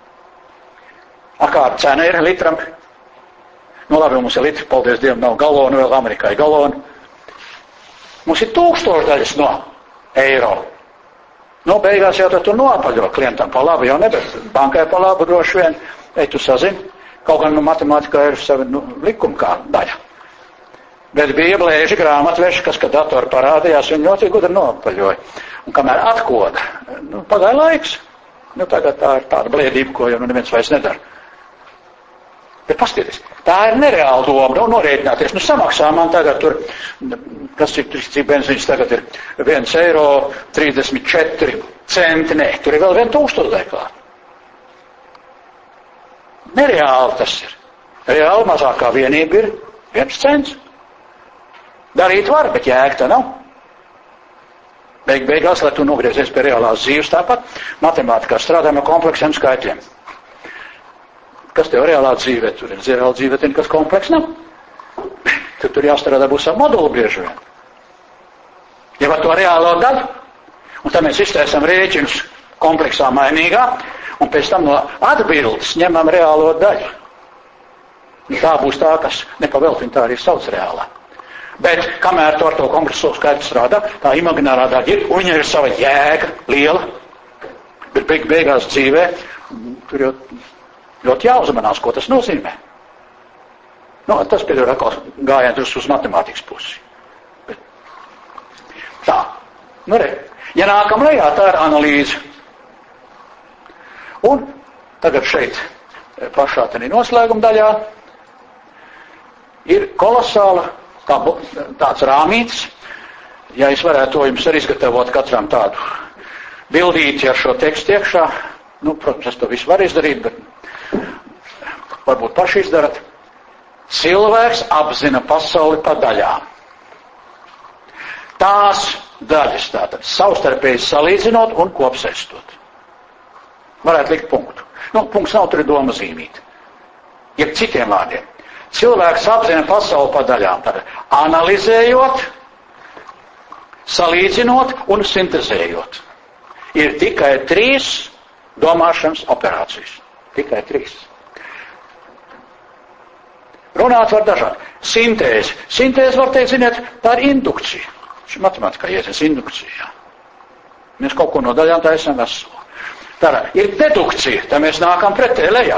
Kāda cena ir litram? Labi, mums ir litri, paldies Dievam, nav galonu, vēl Amerikā ir galonu. Mums ir 1000 daļas no eiro. Beigās jau tad tu noapaļo klientam pa labu, jau ne, bet bankai pa labu droši vien. Tu sazini, kaut gan matemātikā ir savi likuma kā daļa. Bet bija blēži grāmatveži, kas, kad datori parādījās, viņi ļoti gudri noapaļoja. Un kamēr atkoda, pagāja laiks. Tagad tā ir tāda blēdība, ko jau neviens vairs nedara. Bet paskatieties, tā ir nereāla doma, norēķināties. Samaksā man tagad tur, cik benzīns tagad ir 1,34 eiro, nē, tur ir vēl 1000 daļā. Nereāli tas ir. Reāli mazākā vienība ir 1 cents. Darīt var, bet jēga tā nav. Beigās, lai tu nogriezies pie reālās dzīves tāpat, matemātikā strādājam ar kompleksiem skaitļiem. Kas tev reālā dzīvē? Tur ir reāla dzīvē, kas kompleks nav. Tur jāstrādā būs ar modulu bieži vien. Jau ar to reālo daļu. Un tad mēs iztaisam rēķinus kompleksā mainīgā, un pēc tam no atbildes ņemam reālo daļu. Tā būs tā, kas nepavēlti, tā arī sauc reālā. Bet kamēr tu ar to kompleksu skaitu strādā, tā imaginārā daļa ir, un viņa ir sava jēga liela. Bet beigās dzīvē tur jau ļoti jāuzmanās, ko tas nozīmē. Tas pēc atkal gājiet uz matemātikas pusi. Bet tā. Ja nākam lejā, tā ir analīze. Un tagad šeit pašā tenī noslēguma daļā ir kolosāla tāds rāmītis. Ja es varētu to jums arī izgatavot katram tādu bildīti ar šo tekstu iekšā, Protams, es to visu varu izdarīt, bet varbūt paši izdarat. Cilvēks apzina pasauli pa daļām. Tās daļas tātad savstarpēji salīdzinot un kopsaistot. Varētu likt punktu. Punkts nav, tur ir doma zīmīt. Jeb citiem vārdiem. Cilvēks apzina pasauli pa daļām. Tātad analizējot, salīdzinot un sintezējot. Ir tikai 3 domāšanas operācijas. Tikai 3. Runāt var dažādi. Sintēze. Sintēze var teikt, ziniet, tā ir indukcija. Šī matemātikā iesies indukcijā. Mēs kaut ko no daļām taisam veselu. Tātad ir dedukcija, tā mēs nākam pretē lejā.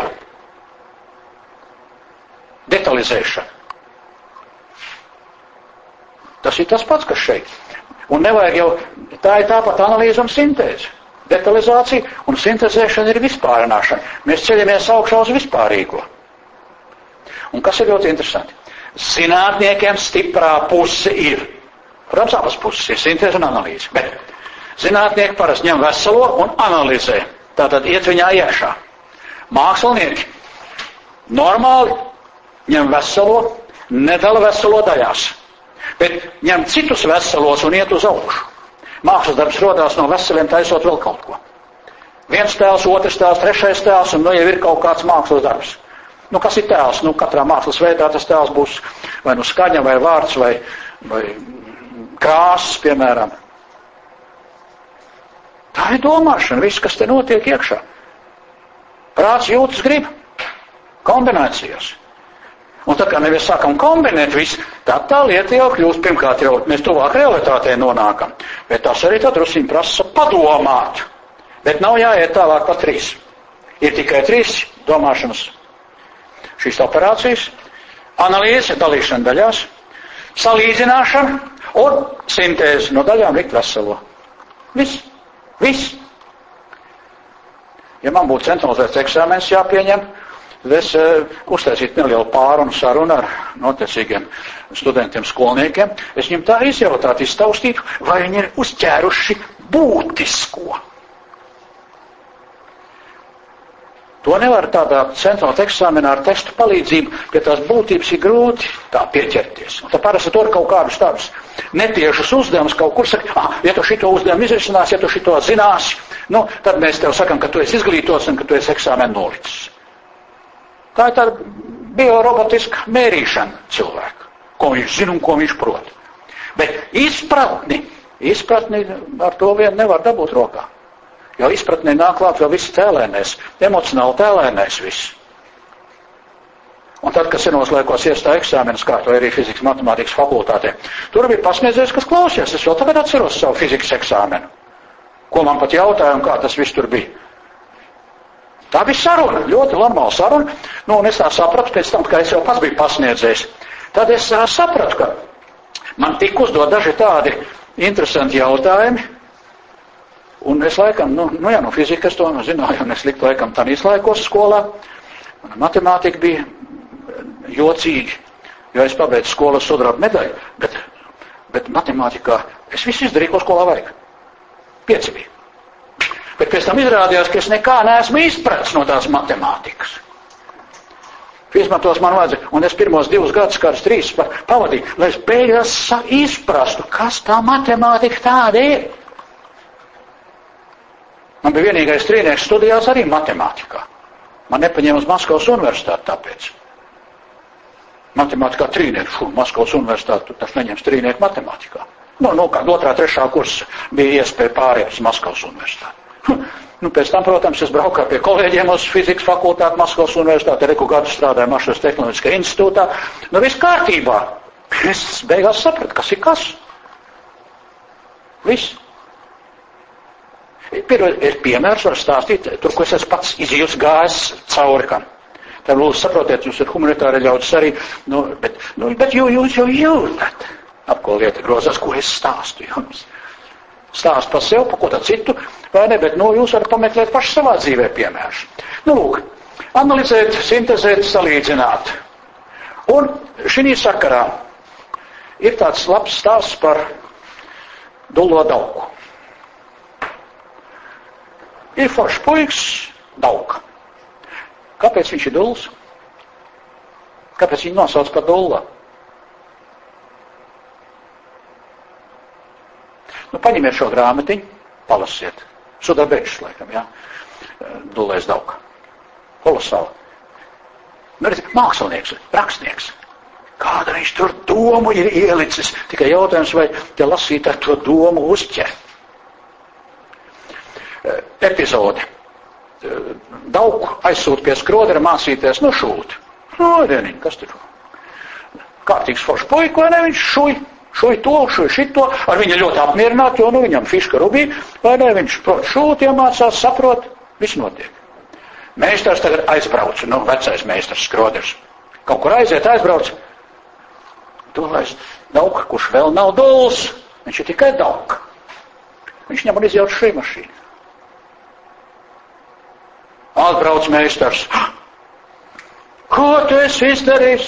Detalizēšana. Tas ir tas pats, kas šeit. Un nevajag jau, tā ir tāpat analīze un sintēze. Detalizācija un sintezēšana ir vispārināšana. Mēs ceļamies augšā uz vispārīgo. Un kas ir ļoti interesanti? Zinātniekiem stiprā puse ir. Protams, abas puses ir sintēze un analīze. Bet zinātnieki parasti ņem veselo un analizē. Tātad iet viņā iekšā. Mākslinieki normāli ņem veselo, nedala veselo daļās. Bet ņem citus veselos un iet uz augšu. Mākslas darbs rodās no veseliem taisot vēl kaut ko. Viens tēls, otrs tēls, trešais tēls, un jau ir kaut kāds mākslas darbs. Kas ir tēls? Katrā mākslas veidā tas tēls būs vai skaņa, vai vārds, vai krāsas, piemēram. Tā ir domāšana, viss, kas te notiek iekšā. Prāts jūtas grib. Kombinācijas. Un tā kā nevis sākam kombinēt visu, tad tā lieta jau kļūst, pirmkārt jau mēs tuvāk realitātei nonākam. Bet tas arī tad drusciņ prasa padomāt. Bet nav jāiet tālāk pa 3. Ir tikai 3 domāšanas šīs operācijas. Analīze, dalīšana daļās, salīdzināšana un sintēze no daļām likt veselo. Viss. Ja man būtu centralizēts eksāmens jāpieņem, tad es uztaisītu nelielu pārunu sarunu ar notiecīgiem studentiem, skolniekiem. Es viņiem tā izjautātu, iztaustītu, vai viņi ir uzķēruši būtisko. To nevar tādā centrālā eksāmenā ar testu palīdzību, pie tās būtības ir grūti tā pieķerties. Un tā parasti tur kaut kādus tādus netiešus uzdevumus kaut kur saka, ja tu šito uzdevumu izrisinās, ja tu šito zināsi, tad mēs tev sakam, ka tu esi izglītots un ka tu esi eksāmenu nolicis. Tā ir tāda biorobotiska mērīšana cilvēka, ko viņš zina un ko viņš prot. Bet izpratni ar to vien nevar dabūt rokā. Jo izpratnē nāk klāt vēl viss tēlēnēs, emocionāli tēlēnēs viss. Un tad, kad senos laikos iestāja eksāmenes, kā to arī fizikas matemātikas fakultātē, tur bija pasniedzējs, kas klausījās. Es vēl tagad atceros savu fizikas eksāmenu. Ko man pat jautāja un kā tas viss tur bija. Tā bija saruna, ļoti normāla saruna. Un es tā sapratu, pēc tam, ka es jau pats biju pasniedzējis. Tad es sapratu, ka man tik uzdod daži tādi interesanti jautājumi. Un es laikam, no fizikas to zināju, un es liktu laikam tanīs laikos skolā. Mana matemātika bija jocīgi, jo es pabeidzu skolu sudraba medaļu, bet matemātikā es visu izdarīju, ko skolā vajag. 5 bija. Bet pēc tam izrādījās, ka es nekā neesmu izpratis no tās matemātikas. Izmantos man vajadzēja, un es pirmos 2 gadus, kādus 3 pavadīju, lai es beigās izprastu, kas tā matemātika tāda ir. Man bija vienīgais trīnieks studijās arī matemātikā. Man nepaņēma uz Maskavas universitāti tāpēc. Matemātikā trīnieku, Maskavas universitāti, tu taču neņems trīnieku matemātikā. Kāda 2., 3. kursa bija iespēja pāriet uz Maskavas universitāti. Pēc tam, protams, es braucu pie kolēģiem uz fizikas fakultāti Maskavas universitāti, arī gadu strādāju Mašīnas tehnoloģiskajā institūtā. Viss kārtībā. Es beigās sapratu, kas ir kas. Viss. Ir piemērs, var stāstīt, tur, ko es esmu pats izjūs gājis cauri kam. Tad, lūdzu, saprotiet, jūs ir humanitāri ļaudis arī, bet jūs jau jūtat, ap ko lieta grozās, ko es stāstu jums. Stāstu par sev, par ko tā citu, vai ne, bet, jūs varat pameklēt paši savā dzīvē piemērus. Lūk, analizēt, sintezēt, salīdzināt. Un šī sakarā ir tāds labs stāsts par Dullo Dauku. Ir foršs puiks, Dauka. Kāpēc viņš ir dulls? Kāpēc viņu nosauc par dullu? Paņemiet šo grāmatiņu, palasiet. Sudarbečs, laikam, jā. Dullais Dauka. Kolosāli. Mākslinieks, rakstnieks. Kāda viņš tur domu ir ielicis? Tikai jautājums, vai tie lasītāji to domu uzķer. Epizode. Dauku aizsūt pie skrodera mācīties šūt. Dieniņ, kas tur? Kārtīgs foršs puika, vai ne? Viņš šuj to, šuj šito. Ar viņu ļoti apmierināti, jo viņam fiška rubī, vai ne? Viņš prot šūt, iemācās, saprot, viss notiek. Meistars tagad aizbrauc, vecais meistars skroders. Kaut kur aiziet, aizbrauc. Dullais Dauka, kurš vēl nav dulls, viņš ir tikai Dauka. Viņš ņem un izjauc šī mašīna. Atbrauc meistars. Ko tu esi izdarījis?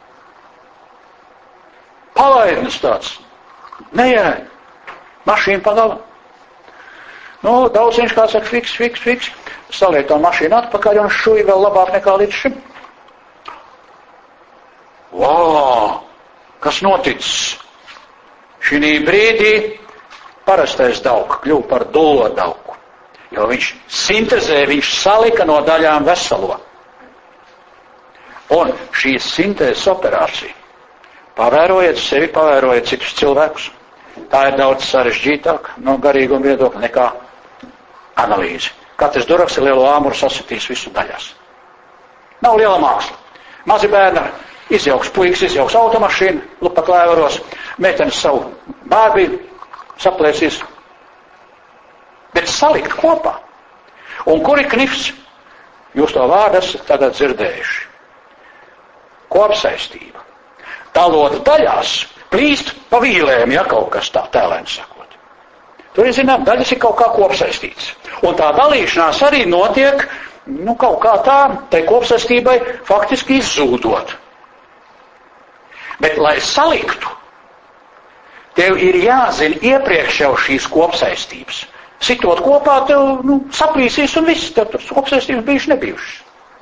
Palaidnis tāds. Nejēj. Mašīna pagala. Daudz viņš kā saka, fiks. Saliek to mašīnu atpakaļ un šuj vēl labāk nekā līdz šim. Vau! Kas noticis? Šī brīdī parastais Dauka kļuva par dullo Dauku, jo viņš sintezēja, viņš salika no daļām veselo. Un šī sintēzes operācija, pavērojiet sevi, pavērojiet citus cilvēkus, tā ir daudz sarežģītāk no garīguma viedokļa nekā analīze. Katrs duraks ar lielo āmuru sasitīs visu daļās. Nav liela māksla. Mazi bērni izjauks puikas, izjauks automašīnu, lupa klēvaros, meitenes savu bārbību, saplēsīs. Bet salikt kopā. Un kur ir knifs? Jūs to vārdu esat tagad dzirdējuši. Kopsaistība. Talot daļās plīst pa vīlēm, ja kaut kas tā tēlēni sakot. Tur ir, zinām, daļas ir kaut kā kopsaistīts. Un tā dalīšanās arī notiek, kaut kā tā, tai kopsaistībai faktiski izzūdot. Bet, lai saliktu, tev ir jāzina iepriekš jau šīs kopsaistības. Sitot kopā, tev saplīsīs un viss, tev tur kopsaistības bijušas nebijušas.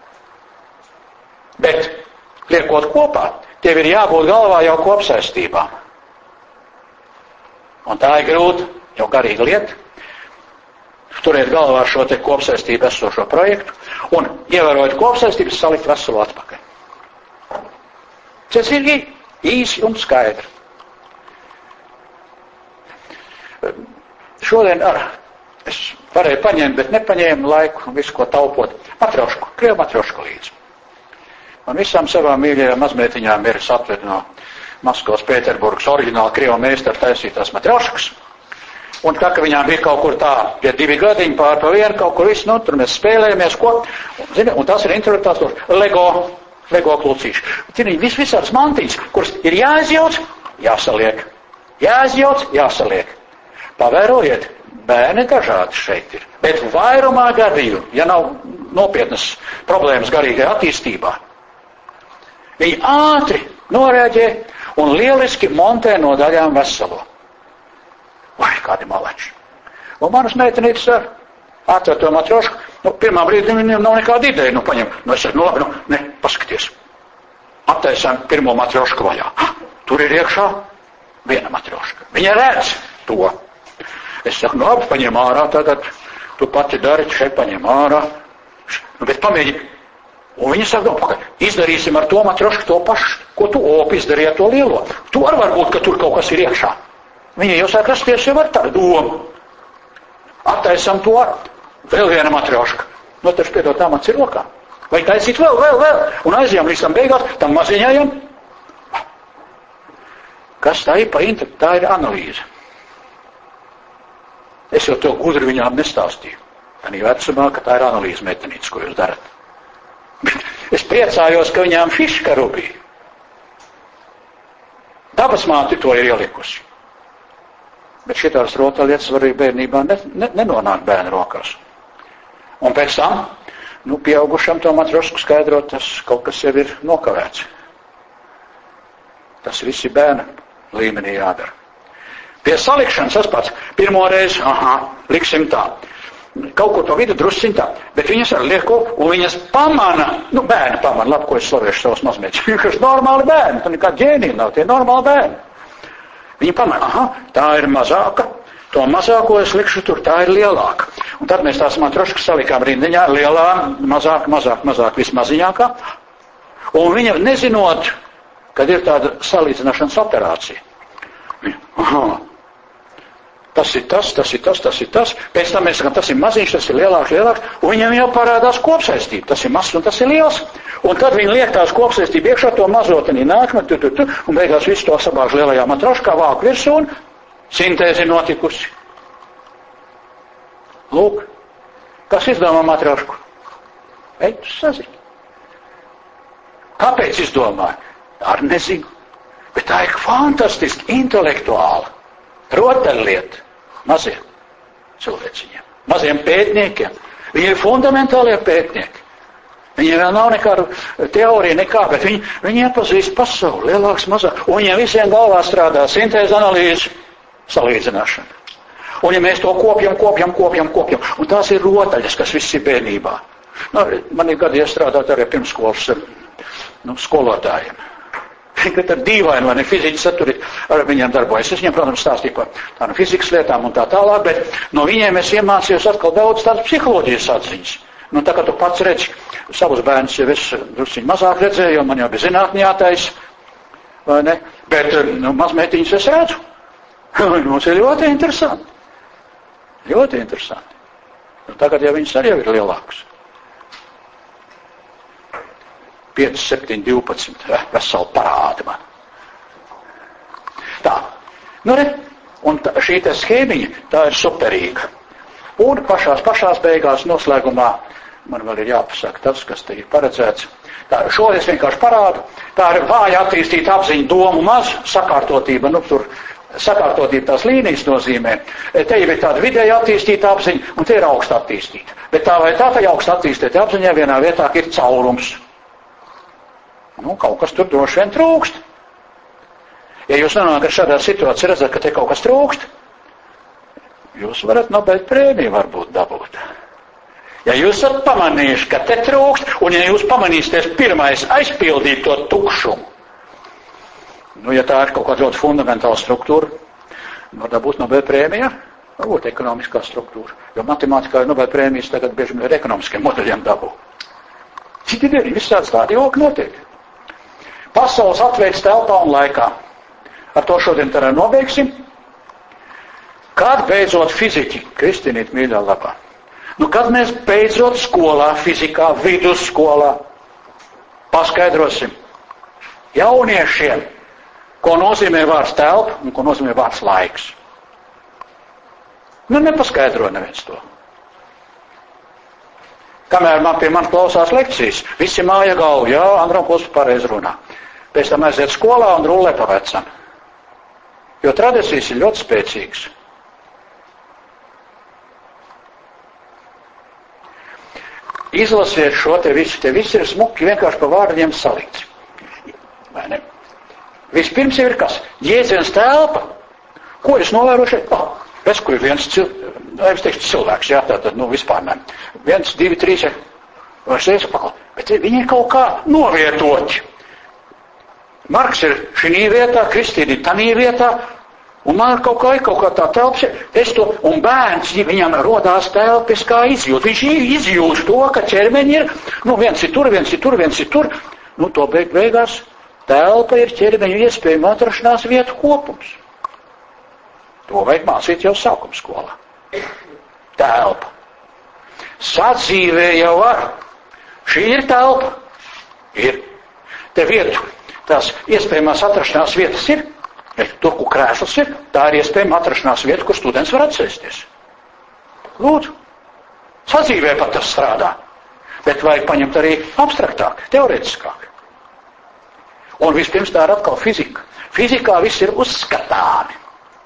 Bet, liekot kopā, tev ir jābūt galvā jau kopsaistībām. Un tā ir grūti, jau garīga lieta. Turiet galvā šo te kopsaistību esošo projektu un, ievērojot kopsaistības, salikt veselu atpakaļ. Tas ir īsi un skaidri. Šodien es varēju paņemt, bet nepaņēmu laiku, visu ko taupot. Matriošku, krievu matriošku līdzi. Man visām savām mīļajām mazmeitiņām ir satved no Maskavas Pēterburgas oriģināli krievu meistaru taisītās matrioškas. Un tā, ka viņām bija kaut kur tā, pie 2 gadiņi pār pa vienu, kaut kur viss, tur mēs spēlējamies, un tās ir introvertās tur Lego klucīši. Viņi visādas mantiņas, kuras ir jāizjauc, jāsaliek. Jāizjauc, jāsaliek. Pavērojiet, bērni dažādi šeit ir. Bet vairumā gadījumu, ja nav nopietnas problēmas garīgajā attīstībā, viņi ātri norēģē un lieliski montē no daļām veselo. Vai, kādi malači. Un manas meitenītes atver to matriošku, pirmā brīdī viņam nav nekāda ideja, paņem, es saku, labi, paskaties. Attaisām pirmo matriošku vaļā. Tur ir iekšā viena matrioška. Viņa redz to. Es saku, labi, paņem ārā, tātad tu pati dari, šeit paņem ārā. Bet pamēģi. Un viņa saka, izdarīsim ar to matriošku to pašu, ko tu izdarīji ar to lielo. Tu var būt, ka tur kaut kas ir iekšā. Viņa jau sāk rasties jau ar tādu domu. Attaisam to vēl viena matrioška. Taču piedot tā mats ir rokā. Vai taisīt vēl. Un aizjām līdz tam beigās, tam maziņajam. Kas tā ir pa internetu? Tā ir analīze. Es jau to gudri viņām nestāstīju. Tanī vecumā, ka tā ir analīze meitenītes, ko jūs darat. Es priecājos, ka viņām fiška rubī. Dabas māte to ir ielikusi. Bet šitās rotaļlietas var arī bērnībā nenonāk bērnu rokās. Un pēc tam, pieaugušam to matrosku skaidrot, tas kaut kas jau ir nokavēts. Tas viss ir bērna līmenī jādara. Pie salikšanas tas pats. Pirmo reizi, liksim tā. kaut ko to vidu drusciņ tā, bet viņas ar lieko, un viņas pamana, bērni pamana, labi, ko es slavēšu savus mazmēķus, vienkārši normāli bērni, tur nekā ģēnija nav, tie normāli bērni. Viņi pamana, aha, tā ir mazāka, to mazāko es likšu tur, tā ir lielāka. Un tad mēs tās matroškas salikām rindiņā, lielā, mazāk, vismaziņākā, un viņa nezinot, kad ir tāda salīdzināšanas operācija. Aha. Tas ir tas, pēc tam mēs sakām, tas ir maziņš, tas ir lielāks, un viņam jau parādās kopsaistība, tas ir mazs un tas ir liels, un tad viņi liek tās kopsaistību iekšā, to mazotenī nāk, un beigās visu to sabāž lielajā matroškā, vāk virsū, un sintēze notikusi. Lūk, kas izdomā matrošku? Ej, tu sazini. Kāpēc izdomāja? Ar nezinu, bet tā ir fantastiski, intelektuāla. Rotaļlieta maziem cilvēciņiem, maziem pētniekiem. Viņi ir fundamentālie pētnieki. Viņiem vēl nav nekādu teoriju, bet viņi iepazīst pasauli, lielāks, mazāk. Un viņiem visiem galvā strādā sintēze, analīze, salīdzināšana. Un ja mēs to kopjam, un tās ir rotaļas, kas viss ir bērnībā. Man ir gadi iestrādāt arī pirmskolas skolotājiem. Kad ar dīvaini, vai ne, fiziķis atturīt, ar viņiem darbojas. Es viņiem, protams, stāstīju par tādām fizikas lietām un tā tālāk, bet no viņiem es iemācījos atkal daudz tādas psiholoģijas atziņas. Tā kā tu pats redzi, savus bērnus jau es drusciņi mazāk redzēju, jo man jau bija zinātni jātais, vai ne, bet mazmētiņus es redzu. Mums ir ļoti interesanti. Ļoti interesanti. Tagad jau viņas arī jau ir lielākas. 5, 7, 12, veseli parādi man. Tā, un šī te schēmiņa, tā ir superīga. Un pašās beigās noslēgumā, man vēl ir jāpasaka tas, kas te ir paredzēts. Tā, šo es vienkārši parādu, tā ir vāja attīstīta apziņa, domu maz, sakārtotība, tur sakārtotība tās līnijas nozīmē. Te jau ir tāda vidēja attīstīta apziņa, un te ir augsta attīstīta. Bet tā vai tā augsta attīstīta apziņā vienā vietā ir caurums. Kaut kas tur droši vien trūkst. Ja jūs nonākat šādā situācijā, redzat, ka te kaut kas trūkst, jūs varat Nobel prēmiju varbūt dabūt. Ja jūs esat pamanījuši, ka te trūkst, un ja jūs pamanīsieties pirmais aizpildīt to tukšumu, ja tā ir kaut kāda ļoti fundamentāla struktūra, var dabūt Nobel prēmija, varbūt ekonomiskā struktūra. Jo matemātikā Nobel prēmijas tagad bieži ar ekonomiskiem modeļiem dabū. Citi dēļ, visāds tādi joki notiek. Pasaules atveids telpā un laikā. Ar to šodien tā nobeigsim. Kad beidzot fiziķi, Kristīnīt mīļā labā, kad mēs beidzot skolā, fizikā, vidusskolā, paskaidrosim jauniešiem, ko nozīmē vārds telpa un ko nozīmē vārds laiks. Nepaskaidro neviens to. Kamēr man pie man klausās lekcijas, visi māja galvu, jā, Andronkos pareizi runā. Pēc tam aiziet skolā un rullē pa vecam. Jo tradīcijas ir ļoti spēcīgas. Izlasiet šo te viss ir smuki vienkārši pa vārdiem salikts. Vai ne? Vispirms ir kas? Jēdziens telpa. Ko es novēroju šeit? Es, kur ir viens cilvēks, jā, tātad, vispār ne. 1, 2, 3, vai 6, bet viņi ir kaut kā novietoti. Marks ir šī vietā, Kristīna ir tanī vietā, un man kaut kā tā telps, un bērns, viņam rodās telpiskā izjūt. Viņš izjūt to, ka ķermeņi ir, viens ir tur, to beigās telpa ir ķermeņu iespējama atrašanās vietu kopums. To vajag mācīt jau sākuma skolā. Telpa. Sadzīvē jau var. Šī ir telpa. Ir. Te vietu. Tās iespējamās atrašanās vietas ir. Tur, kur krēsls ir, tā ir iespējama atrašanās vieta, kur students var atsēsties. Lūdzu. Sadzīvē pat tas strādā. Bet vajag paņemt arī abstraktāk, teorētiskāk. Un vispirms tā ir atkal fizika. Fizikā viss ir uzskatāmi.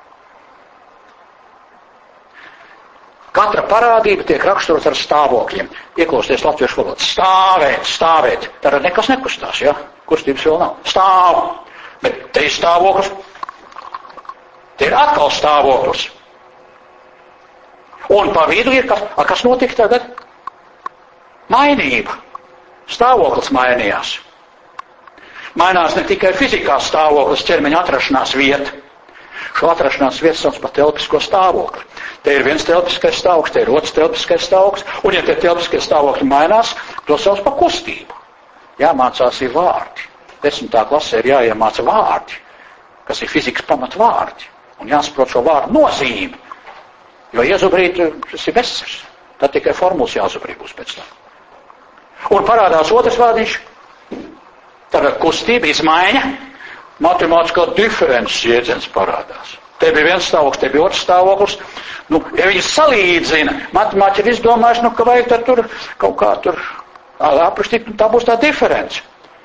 Katra parādība tiek raksturot ar stāvokļiem. Ieklausties latviešu valodu. Stāvēt. Tad nekas nekustās, ja? Kustības vēl nav. Stāv. Bet te ir stāvoklis. Te ir atkal stāvoklis. Un pa vidu ir kas notika tagad? Mainība. Stāvoklis mainījās. Mainās ne tikai fizikā stāvoklis, ķermeņa atrašanās vieta. Šo atrašanās vietu sauc par telpisko stāvokli. Te ir viens telpiskais stāvoklis, te ir otrs telpiskais stāvoklis, un ja tie telpiskie stāvokļi mainās, to sauc par kustību. Jāmācās ir vārdi. 10. klasē ir jāiemāca vārdi, kas ir fizikas pamatvārdi, un jāsaprot šo vārdu nozīmi. Jo iezubrīt, tas ir vesels. Tad tikai formulas jāzubrīt būs pēc tam. Un parādās otrs vārdiņš. Tagad kustība, izmaiņa, matemātiskā diferences jēdziens parādās. Te bija viens stāvoklis, te bija otrs stāvoklis. Ja viņi salīdzina, matemātiķi ir izdomājuši, ka vajag tad tur kaut kā tur aprakstīt, tā būs tā diference.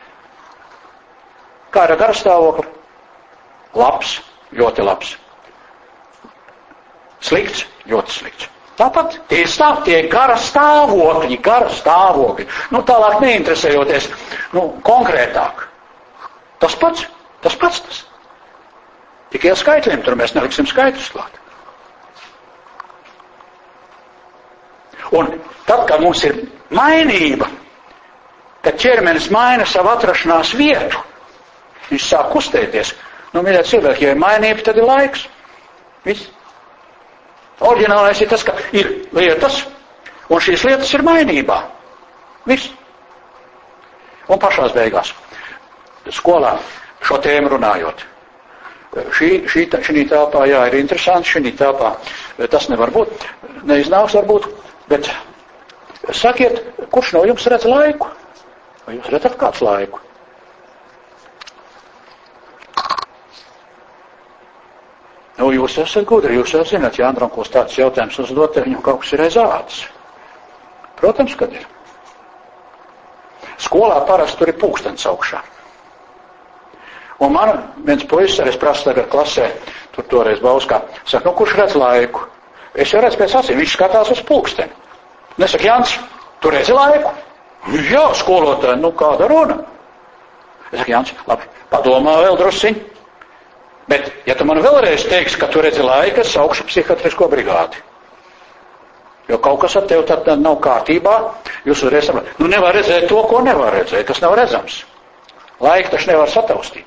Kā ir gara stāvokli? Labs, ļoti labs. Slikts, ļoti slikts. Tāpat tie gara stāvokļi. Tālāk neinteresējoties, konkrētāk. Tas pats. Tikai ar skaitļiem, tur mēs neliksim skaitļus klāt. Un tad, kad mums ir mainība, kad ķermenis maina savu atrašanās vietu, viņš sāk kustēties. Mīļie cilvēki, ja ir mainība, tad ir laiks. Viss. Oriģinālais ir tas, ka ir lietas, un šīs lietas ir mainībā. Viss. Un pašās beigās, skolā šo tēmu runājot. Šī telpā, jā, ir interesanti, šī telpā tas nevar būt, neiznāks varbūt, bet sakiet, kurš no jums redz laiku? Vai jūs redzat kāds laiku? Jūs esat gudri, jūs jau zināt, ja Andram kos tāds jautājums uzdot, viņam kaut kas ir aiz ādas. Protams, kad ir. Skolā parasti tur ir pulkstenis augšā. Un man viens puisis, es prasu tagad klasē, tur toreiz Bauskā, saka, kurš redz laiku? Es jau redzu pēc acīm, viņš skatās uz pulksteni. Nesaka, Jans, tu redzi laiku? Jā, skolotāji, kāda runa? Es saku, Jans, labi, padomā vēl drusciņ. Bet, ja tu man vēlreiz teiksi, ka tu redzi laiku, es saukšu psihiatrisko brigādi. Jo kaut kas ar tevi tad nav kārtībā, jūs uzreiz saprotat. Nevar redzēt to, ko nevar redzēt, tas nav redzams. Laiku taču nevar sataustīt.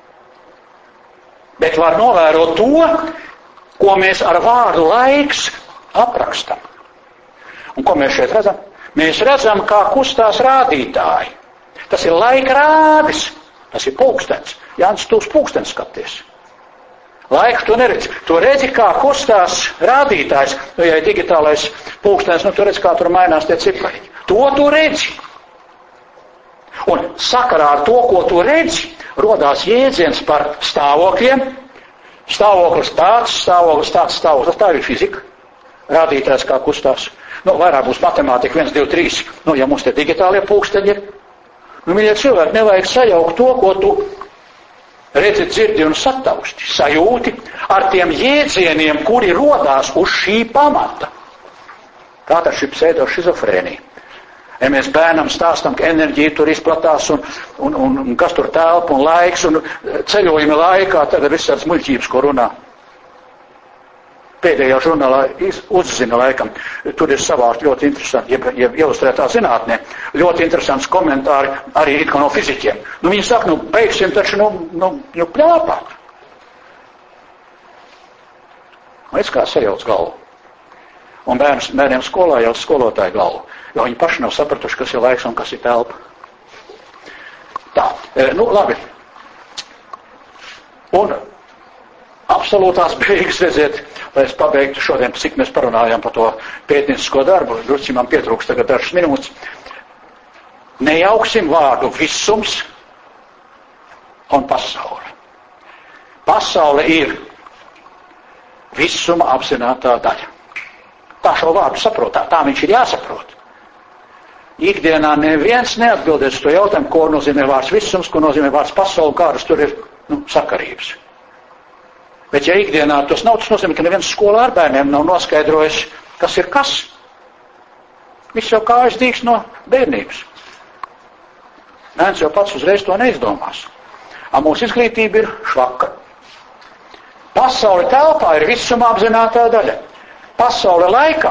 Bet var novērot to, ko mēs ar vārdu laiks aprakstam. Un ko mēs šeit redzam? Mēs redzam, kā kustās rādītāji. Tas ir laika rādis, tas ir pulkstens. Jānis, tu uz pulksteni skaties. Laiku tu neredzi. Tu redzi, kā kustās rādītājs. Ja ir digitālais pulkstenis, tu redzi, kā tur mainās tie cipari. To tu redzi. Un sakarā ar to, ko tu redzi, rodās jēdziens par stāvokļiem. Stāvoklis tāds, stāvoklis. Tā ir fizika. Rādītājs, kā kustās. Vairāk būs matemātika 1, 2, 3. Ja mums te digitālie pulksteņi ir. Mīļie cilvēki, nevajag sajaukt to, ko tu redzi, dzirdi un satausti, sajūti ar tiem jēdzieniem, kuri rodās uz šī pamata. Tātad šī pseidošizofrēnija. Ja mēs bērnam stāstam, ka enerģija tur izplatās un kas tur telpa un laiks un ceļojumi laikā, tagad visādas muļķības, ko runā. Pēdējā žurnālā uzzina laikam, tur ir savākt ļoti interesanti, ja ilustrētā zinātnē, ļoti interesants komentāri arī it kā no fiziķiem. Viņi saka, beigsim taču, pļāpāt. Es kā sajauc galvu. Un bērniem skolā jau skolotāju galvu, jo viņi paši nav sapratuši, kas ir laiks un kas ir telpa. Tā, labi. Un absolūtās beigas, redziet, lai es pabeigtu šodien, cik mēs parunājām par to pētniecisko darbu, drusci man pietrūks tagad dažas minūtes. Nejauksim vārdu visums un pasaule. Pasaule ir visuma apzinātā daļa. Tā šo vārdu saprotā, tā viņš ir jāsaprot. Ikdienā neviens neatbildēs to jautājumu, ko nozīmē vārds visums, ko nozīmē vārds pasaule, kādas tur ir sakarības. Bet ja ikdienā tas nav, tas nozīmē, ka neviens skolā ar bērniem nav noskaidrojis, kas ir kas. Viss jau kājas dīgs no bērnības. Bērns jau pats uzreiz to neizdomās. Mūsu izglītība ir švaka. Pasaule telpā ir visuma apzinātā daļa. pasaule laikā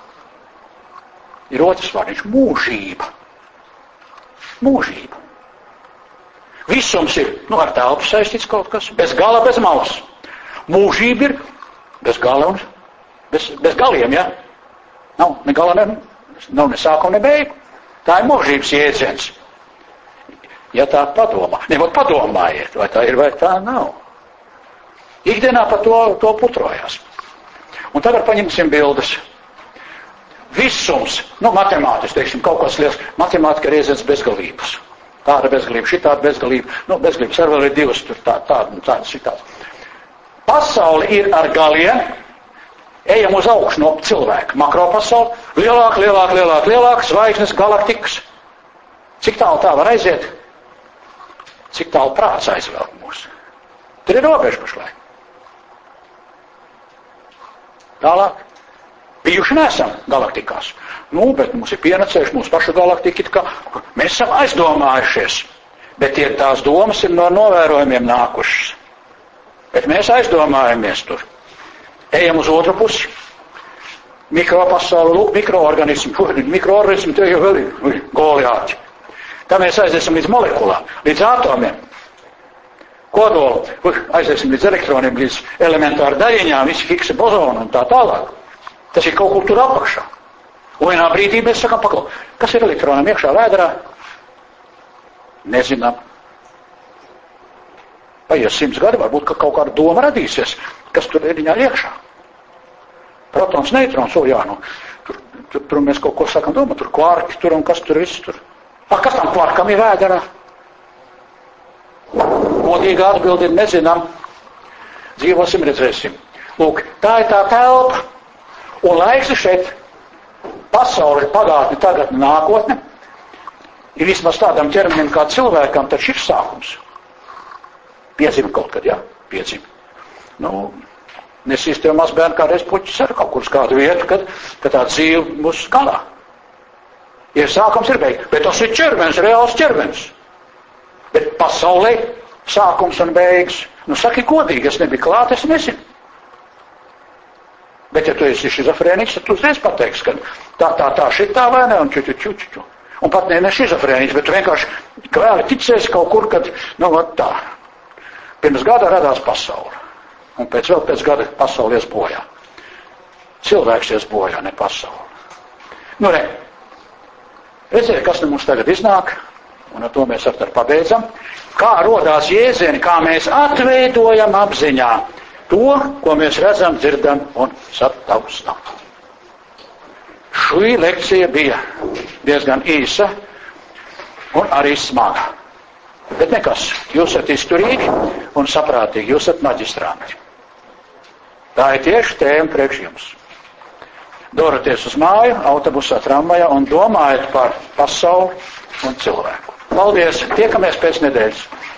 ir otrs vārdiņš - mūžība. Mūžība. Visums ir, ar telpu saistīts kaut kas, bez gala, bez malas. Mūžība ir bez gala un bez galiem, ja? Nav ne gala, nav ne sākuma, ne beigu. Tā ir mūžības jēdziens. Ja tā padomā, padomājiet, vai tā ir, vai tā nav. Ikdienā par to putrojās. Un tagad paņemsim bildes. Visums, matemātiski, teiksim, kaut kas liels, matemātika ir iedziens bezgalības. Tāda bezgalība, šitāda bezgalība, bezgalības arī vēl ir divas, tur tādas, šitādas. Pasauli ir ar galiem, ejam uz augšu no cilvēka, makropasauli, lielāk, zvaigznes, galaktikas. Cik tālu tā var aiziet? Cik tālu prāts aizvelk mūs? Tur ir robeža pašlaik. Tālāk. Bijuši nesam galaktikās. Bet mums ir pienācējuši mūsu pašu galaktika, ka mēs esam aizdomājušies. Bet tās domas ir no novērojumiem nākušas. Bet mēs aizdomājamies tur. Ejam uz otru pusi. Mikropasauli, lūk, mikroorganismi, tie jau vēl ir goliāti. Tā mēs aiziesim līdz molekulām, līdz atomiem. Kodolu, aiziesim līdz elektroniem, līdz elementāru daļiņām, visi Higgsa bozoni un tā tālāk. Tas ir kaut kur tur apakšā. Un vienā brīdī mēs sakam, kas ir elektronam iekšā vēderā? Nezinām. Paies 100 gadi, varbūt, ka kaut kāda doma radīsies, kas tur ir viņā iekšā. Protons, neitrons, tur mēs kaut ko sakam, tur kvarki, tur un kas tur viss tur. Kas tam kvarkam ir vēderā? Godīga atbildi ir nezinām. Dzīvosim, redzēsim. Lūk, tā ir tā telpa. Un laiks ir šeit. Pasaule, pagātne, tagadne, nākotne. Ir vismaz tādam ķermenim kā cilvēkam, taču ir sākums. Piedzim kaut kad, jā? Piedzim. Nesīs tev mazbērni kādreiz puķis ar kaut kur uz kādu vietu, kad tā dzīve būs galā. Ir sākums, ir beigas. Bet tas ir ķermenis, reāls ķermenis. Bet pasaulē sākums un beigas. Saki godīgi, es nebiju klāt, es nezinu. Bet ja tu esi šizofrēniks, tad tu uzreiz pateiksi, ka tā šitā vai ne, un ču. Un pat ne šizofrēniks, bet tu vienkārši kvēli ticēsi kaut kur, kad, tā. Pirms gada radās pasaule. Un pēc gada pasaule ies bojā. Cilvēks ies bojā, ne pasaule. Redziet, kas mums tagad iznāk, un ar to mēs ar pabeidzam. Kā rodās jēdzieni, kā mēs atveidojam apziņā to, ko mēs redzam, dzirdam un sataustam. Šī lekcija bija diezgan īsa un arī smaga. Bet nekas, jūs esat izturīgi un saprātīgi, jūs esat maģistrāti. Tā ir tieši tēma priekš jums. Doroties uz māju, autobusā, tramvajā un domājiet par pasauli un cilvēku. Paldies, tiekamies pēc nedēļas.